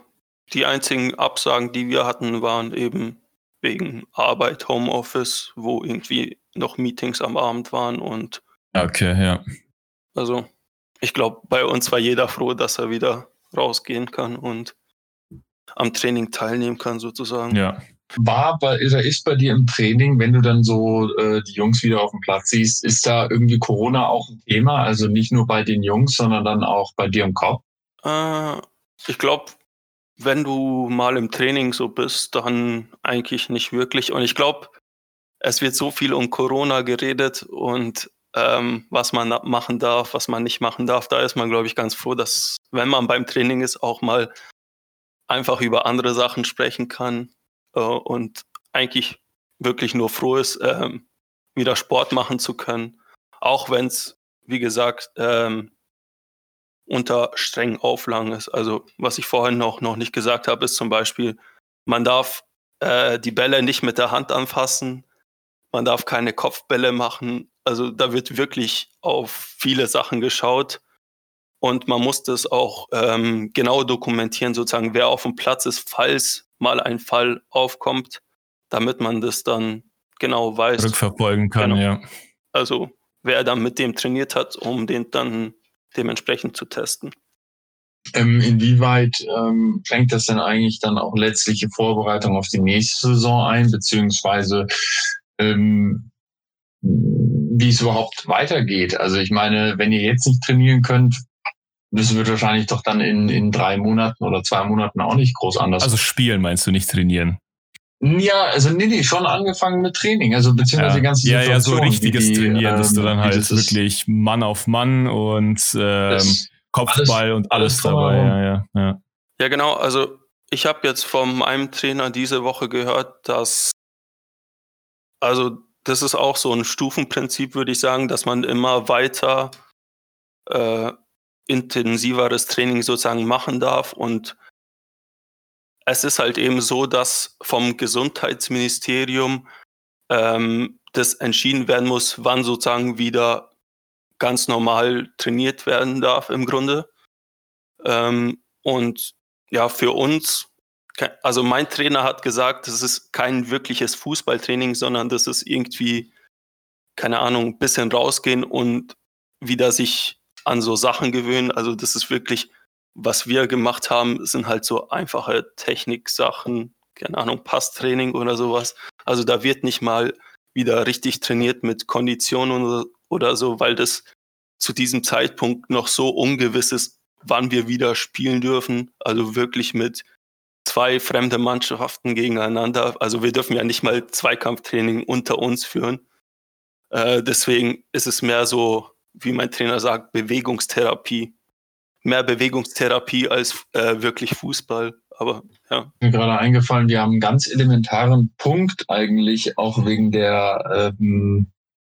die einzigen Absagen, die wir hatten, waren eben wegen Arbeit, Homeoffice, wo irgendwie noch Meetings am Abend waren und Okay, ja. also ich glaube, bei uns war jeder froh, dass er wieder rausgehen kann und am Training teilnehmen kann sozusagen. Ja. War bei, oder ist bei dir im Training, wenn du dann so äh, die Jungs wieder auf dem Platz siehst, ist da irgendwie Corona auch ein Thema? Also nicht nur bei den Jungs, sondern dann auch bei dir im Kopf? Äh, ich glaube, wenn du mal im Training so bist, dann eigentlich nicht wirklich. Und ich glaube, es wird so viel um Corona geredet und ähm, was man machen darf, was man nicht machen darf. Da ist man, glaube ich, ganz froh, dass, wenn man beim Training ist, auch mal einfach über andere Sachen sprechen kann äh, und eigentlich wirklich nur froh ist, ähm, wieder Sport machen zu können. Auch wenn es, wie gesagt, ähm, unter strengen Auflagen ist. Also was ich vorhin noch, noch nicht gesagt habe, ist zum Beispiel, man darf äh, die Bälle nicht mit der Hand anfassen, man darf keine Kopfbälle machen. Also da wird wirklich auf viele Sachen geschaut und man muss das auch ähm, genau dokumentieren, sozusagen, wer auf dem Platz ist, falls mal ein Fall aufkommt, damit man das dann genau weiß. Rückverfolgen kann, Genau. ja. Also wer dann mit dem trainiert hat, um den dann dementsprechend zu testen. Ähm, inwieweit ähm, schränkt das denn eigentlich dann auch letztliche Vorbereitung auf die nächste Saison ein, beziehungsweise ähm, wie es überhaupt weitergeht? Also ich meine, wenn ihr jetzt nicht trainieren könnt, das wird wahrscheinlich doch dann in, in drei Monaten oder zwei Monaten auch nicht groß anders. Also spielen meinst du, nicht trainieren? Ja, also nee, nee, schon angefangen mit Training, also beziehungsweise Ja, die ganze ja, Situation. ja, so richtiges die, Trainieren, dass du ähm, dann wie halt das ist. wirklich Mann auf Mann und ähm, Das- Kopfball alles- und alles, alles dabei. drumherum. Ja, ja, ja. Ja, genau. Also ich habe jetzt von einem Trainer diese Woche gehört, dass, also das ist auch so ein Stufenprinzip, würde ich sagen, dass man immer weiter äh, intensiveres Training sozusagen machen darf. Und es ist halt eben so, dass vom Gesundheitsministerium ähm, das entschieden werden muss, wann sozusagen wieder ganz normal trainiert werden darf im Grunde. Ähm, und ja, für uns, ke- also mein Trainer hat gesagt, das ist kein wirkliches Fußballtraining, sondern das ist irgendwie, keine Ahnung, ein bisschen rausgehen und wieder sich an so Sachen gewöhnen. Also das ist wirklich, was wir gemacht haben, sind halt so einfache Techniksachen, keine Ahnung, Passtraining oder sowas. Also da wird nicht mal wieder richtig trainiert mit Kondition oder, oder so, weil das zu diesem Zeitpunkt noch so ungewiss ist, wann wir wieder spielen dürfen. Also wirklich mit zwei fremde Mannschaften gegeneinander. Also wir dürfen ja nicht mal Zweikampftraining unter uns führen. Äh, deswegen ist es mehr so, wie mein Trainer sagt, Bewegungstherapie. Mehr Bewegungstherapie als äh, wirklich Fußball. Aber ja. Mir gerade eingefallen, wir haben einen ganz elementaren Punkt eigentlich, auch wegen der ähm,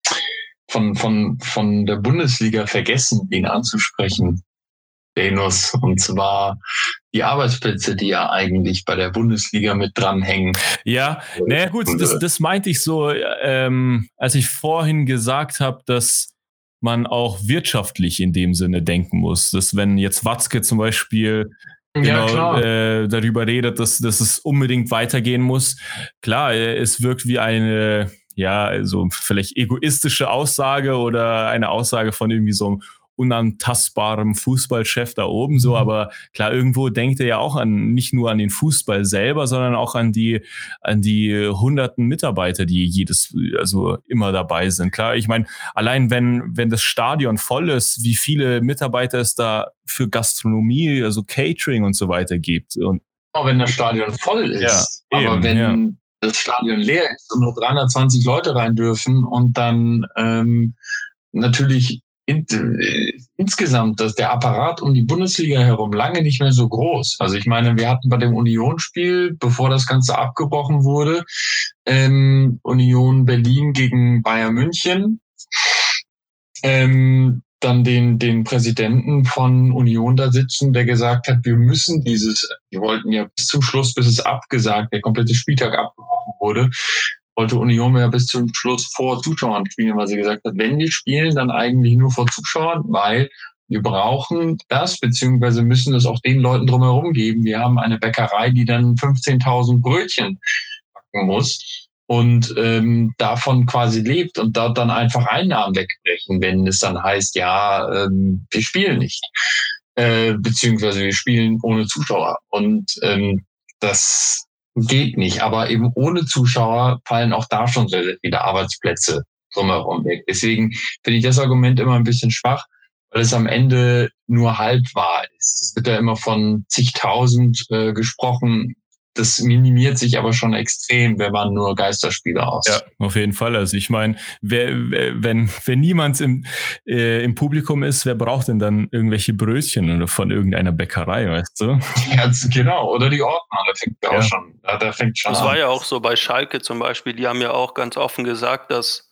von, von, von der Bundesliga vergessen, ihn anzusprechen, Venus. Und zwar die Arbeitsplätze, die ja eigentlich bei der Bundesliga mit dranhängen. Ja, naja gut, das, das meinte ich so, ähm, als ich vorhin gesagt habe, dass man auch wirtschaftlich in dem Sinne denken muss. Dass wenn jetzt Watzke zum Beispiel Ja, genau klar. äh, darüber redet, dass, dass es unbedingt weitergehen muss. Klar, äh, es wirkt wie eine, ja, also vielleicht egoistische Aussage oder eine Aussage von irgendwie so einem unantastbarem Fußballchef da oben so, aber klar, irgendwo denkt er ja auch an, nicht nur an den Fußball selber, sondern auch an die, an die hunderten Mitarbeiter, die jedes, also immer dabei sind. Klar, ich meine, allein wenn, wenn das Stadion voll ist, wie viele Mitarbeiter es da für Gastronomie, also Catering und so weiter gibt. Und Auch wenn das Stadion voll ist, Ja, aber eben, wenn ja. das Stadion leer ist und nur dreihundertzwanzig Leute rein dürfen und dann ähm, natürlich in, äh, insgesamt dass der Apparat um die Bundesliga herum lange nicht mehr so groß. Also ich meine, wir hatten bei dem Union-Spiel, bevor das Ganze abgebrochen wurde, ähm, Union Berlin gegen Bayern München, ähm, dann den, den Präsidenten von Union da sitzen, der gesagt hat, wir müssen dieses, wir wollten ja bis zum Schluss, bis es abgesagt, der komplette Spieltag abgebrochen wurde, wollte Union ja bis zum Schluss vor Zuschauern spielen, weil sie gesagt hat, wenn wir spielen, dann eigentlich nur vor Zuschauern, weil Wir brauchen das, beziehungsweise müssen das auch den Leuten drumherum geben. Wir haben eine Bäckerei, die dann fünfzehntausend Brötchen backen muss und ähm, davon quasi lebt und dort dann einfach Einnahmen wegbrechen, wenn es dann heißt, ja, ähm, wir spielen nicht. Äh, beziehungsweise wir spielen ohne Zuschauer. Und ähm, das geht nicht. Aber eben ohne Zuschauer fallen auch da schon sehr, sehr viele Arbeitsplätze drumherum weg. Deswegen finde ich das Argument immer ein bisschen schwach, weil es am Ende nur halb wahr ist. Es wird ja immer von zigtausend äh, gesprochen. Das minimiert sich aber schon extrem, wenn man nur Geisterspiele aus. Ja, auf jeden Fall. Also ich meine, wer, wenn, wenn niemand im, äh, im Publikum ist, wer braucht denn dann irgendwelche Brötchen oder von irgendeiner Bäckerei, weißt du? Ja, genau. Oder die Ordner, da fängt ja auch schon, da, da fängt schon das an. war ja auch so bei Schalke zum Beispiel. Die haben ja auch ganz offen gesagt, dass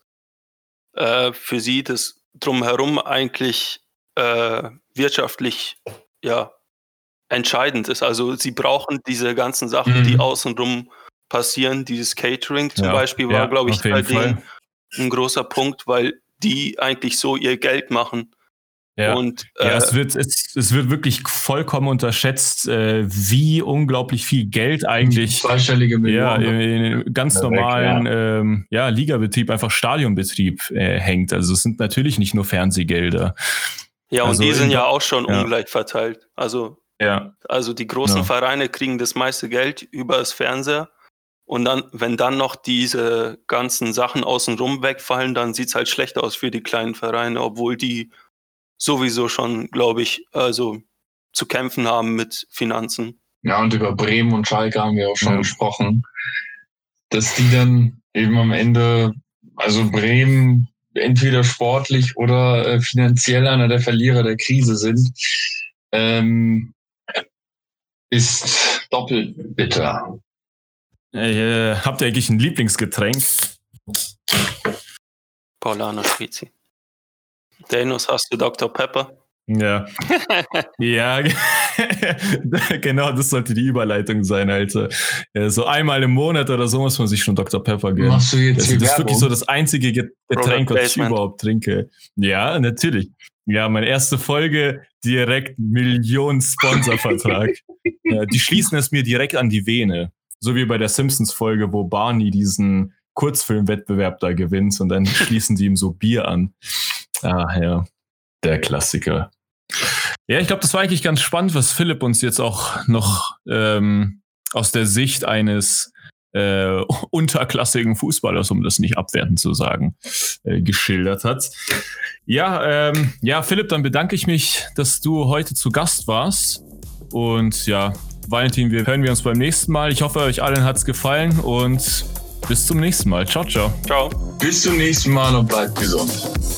äh, für sie das Drumherum eigentlich äh, wirtschaftlich, ja, entscheidend ist. Also sie brauchen diese ganzen Sachen, mhm. die außenrum passieren. Dieses Catering zum ja, Beispiel war, ja, glaube ich, bei denen ein großer Punkt, weil die eigentlich so ihr Geld machen. Ja, und, ja äh, es, wird, es, es wird wirklich vollkommen unterschätzt, äh, wie unglaublich viel Geld eigentlich zweistellige ja, in, in ganz normalen weg, ja. Ähm, ja, Ligabetrieb, einfach Stadionbetrieb äh, hängt. Also es sind natürlich nicht nur Fernsehgelder. Ja, und also die sind in, ja auch schon ja. ungleich verteilt. Also Ja. Also die großen ja. Vereine kriegen das meiste Geld über das Fernseher und dann, wenn dann noch diese ganzen Sachen außenrum wegfallen, dann sieht es halt schlecht aus für die kleinen Vereine, obwohl die sowieso schon, glaube ich, also zu kämpfen haben mit Finanzen. Ja, und über Bremen und Schalke haben wir auch schon ja. gesprochen, dass die dann eben am Ende, also Bremen entweder sportlich oder äh, finanziell einer der Verlierer der Krise sind. Ähm, ist doppelt bitter. Äh, habt ihr eigentlich ein Lieblingsgetränk? Paulaner Spezi. Dennis, hast du Doktor Pepper? Ja. ja, genau, das sollte die Überleitung sein, Alter. Ja, so einmal im Monat oder so muss man sich schon Doktor Pepper geben. Machst du jetzt das, die das ist Werbung? wirklich so das einzige Getränk, was ich überhaupt trinke. Ja, natürlich. Ja, meine erste Folge, direkt Millionen-Sponsorvertrag. Ja, die schließen es mir direkt an die Vene. So wie bei der Simpsons-Folge, wo Barney diesen Kurzfilmwettbewerb da gewinnt und dann schließen die ihm so Bier an. Ah, ja. Der Klassiker. Ja, ich glaube, das war eigentlich ganz spannend, was Philipp uns jetzt auch noch ähm, aus der Sicht eines äh, unterklassigen Fußballers, um das nicht abwertend zu sagen, äh, geschildert hat. Ja, ähm, ja, Philipp, dann bedanke ich mich, dass du heute zu Gast warst. Und ja, Valentin, wir hören wir uns beim nächsten Mal. Ich hoffe, euch allen hat's gefallen und bis zum nächsten Mal. Ciao, ciao. Ciao. Bis zum nächsten Mal und bleibt gesund.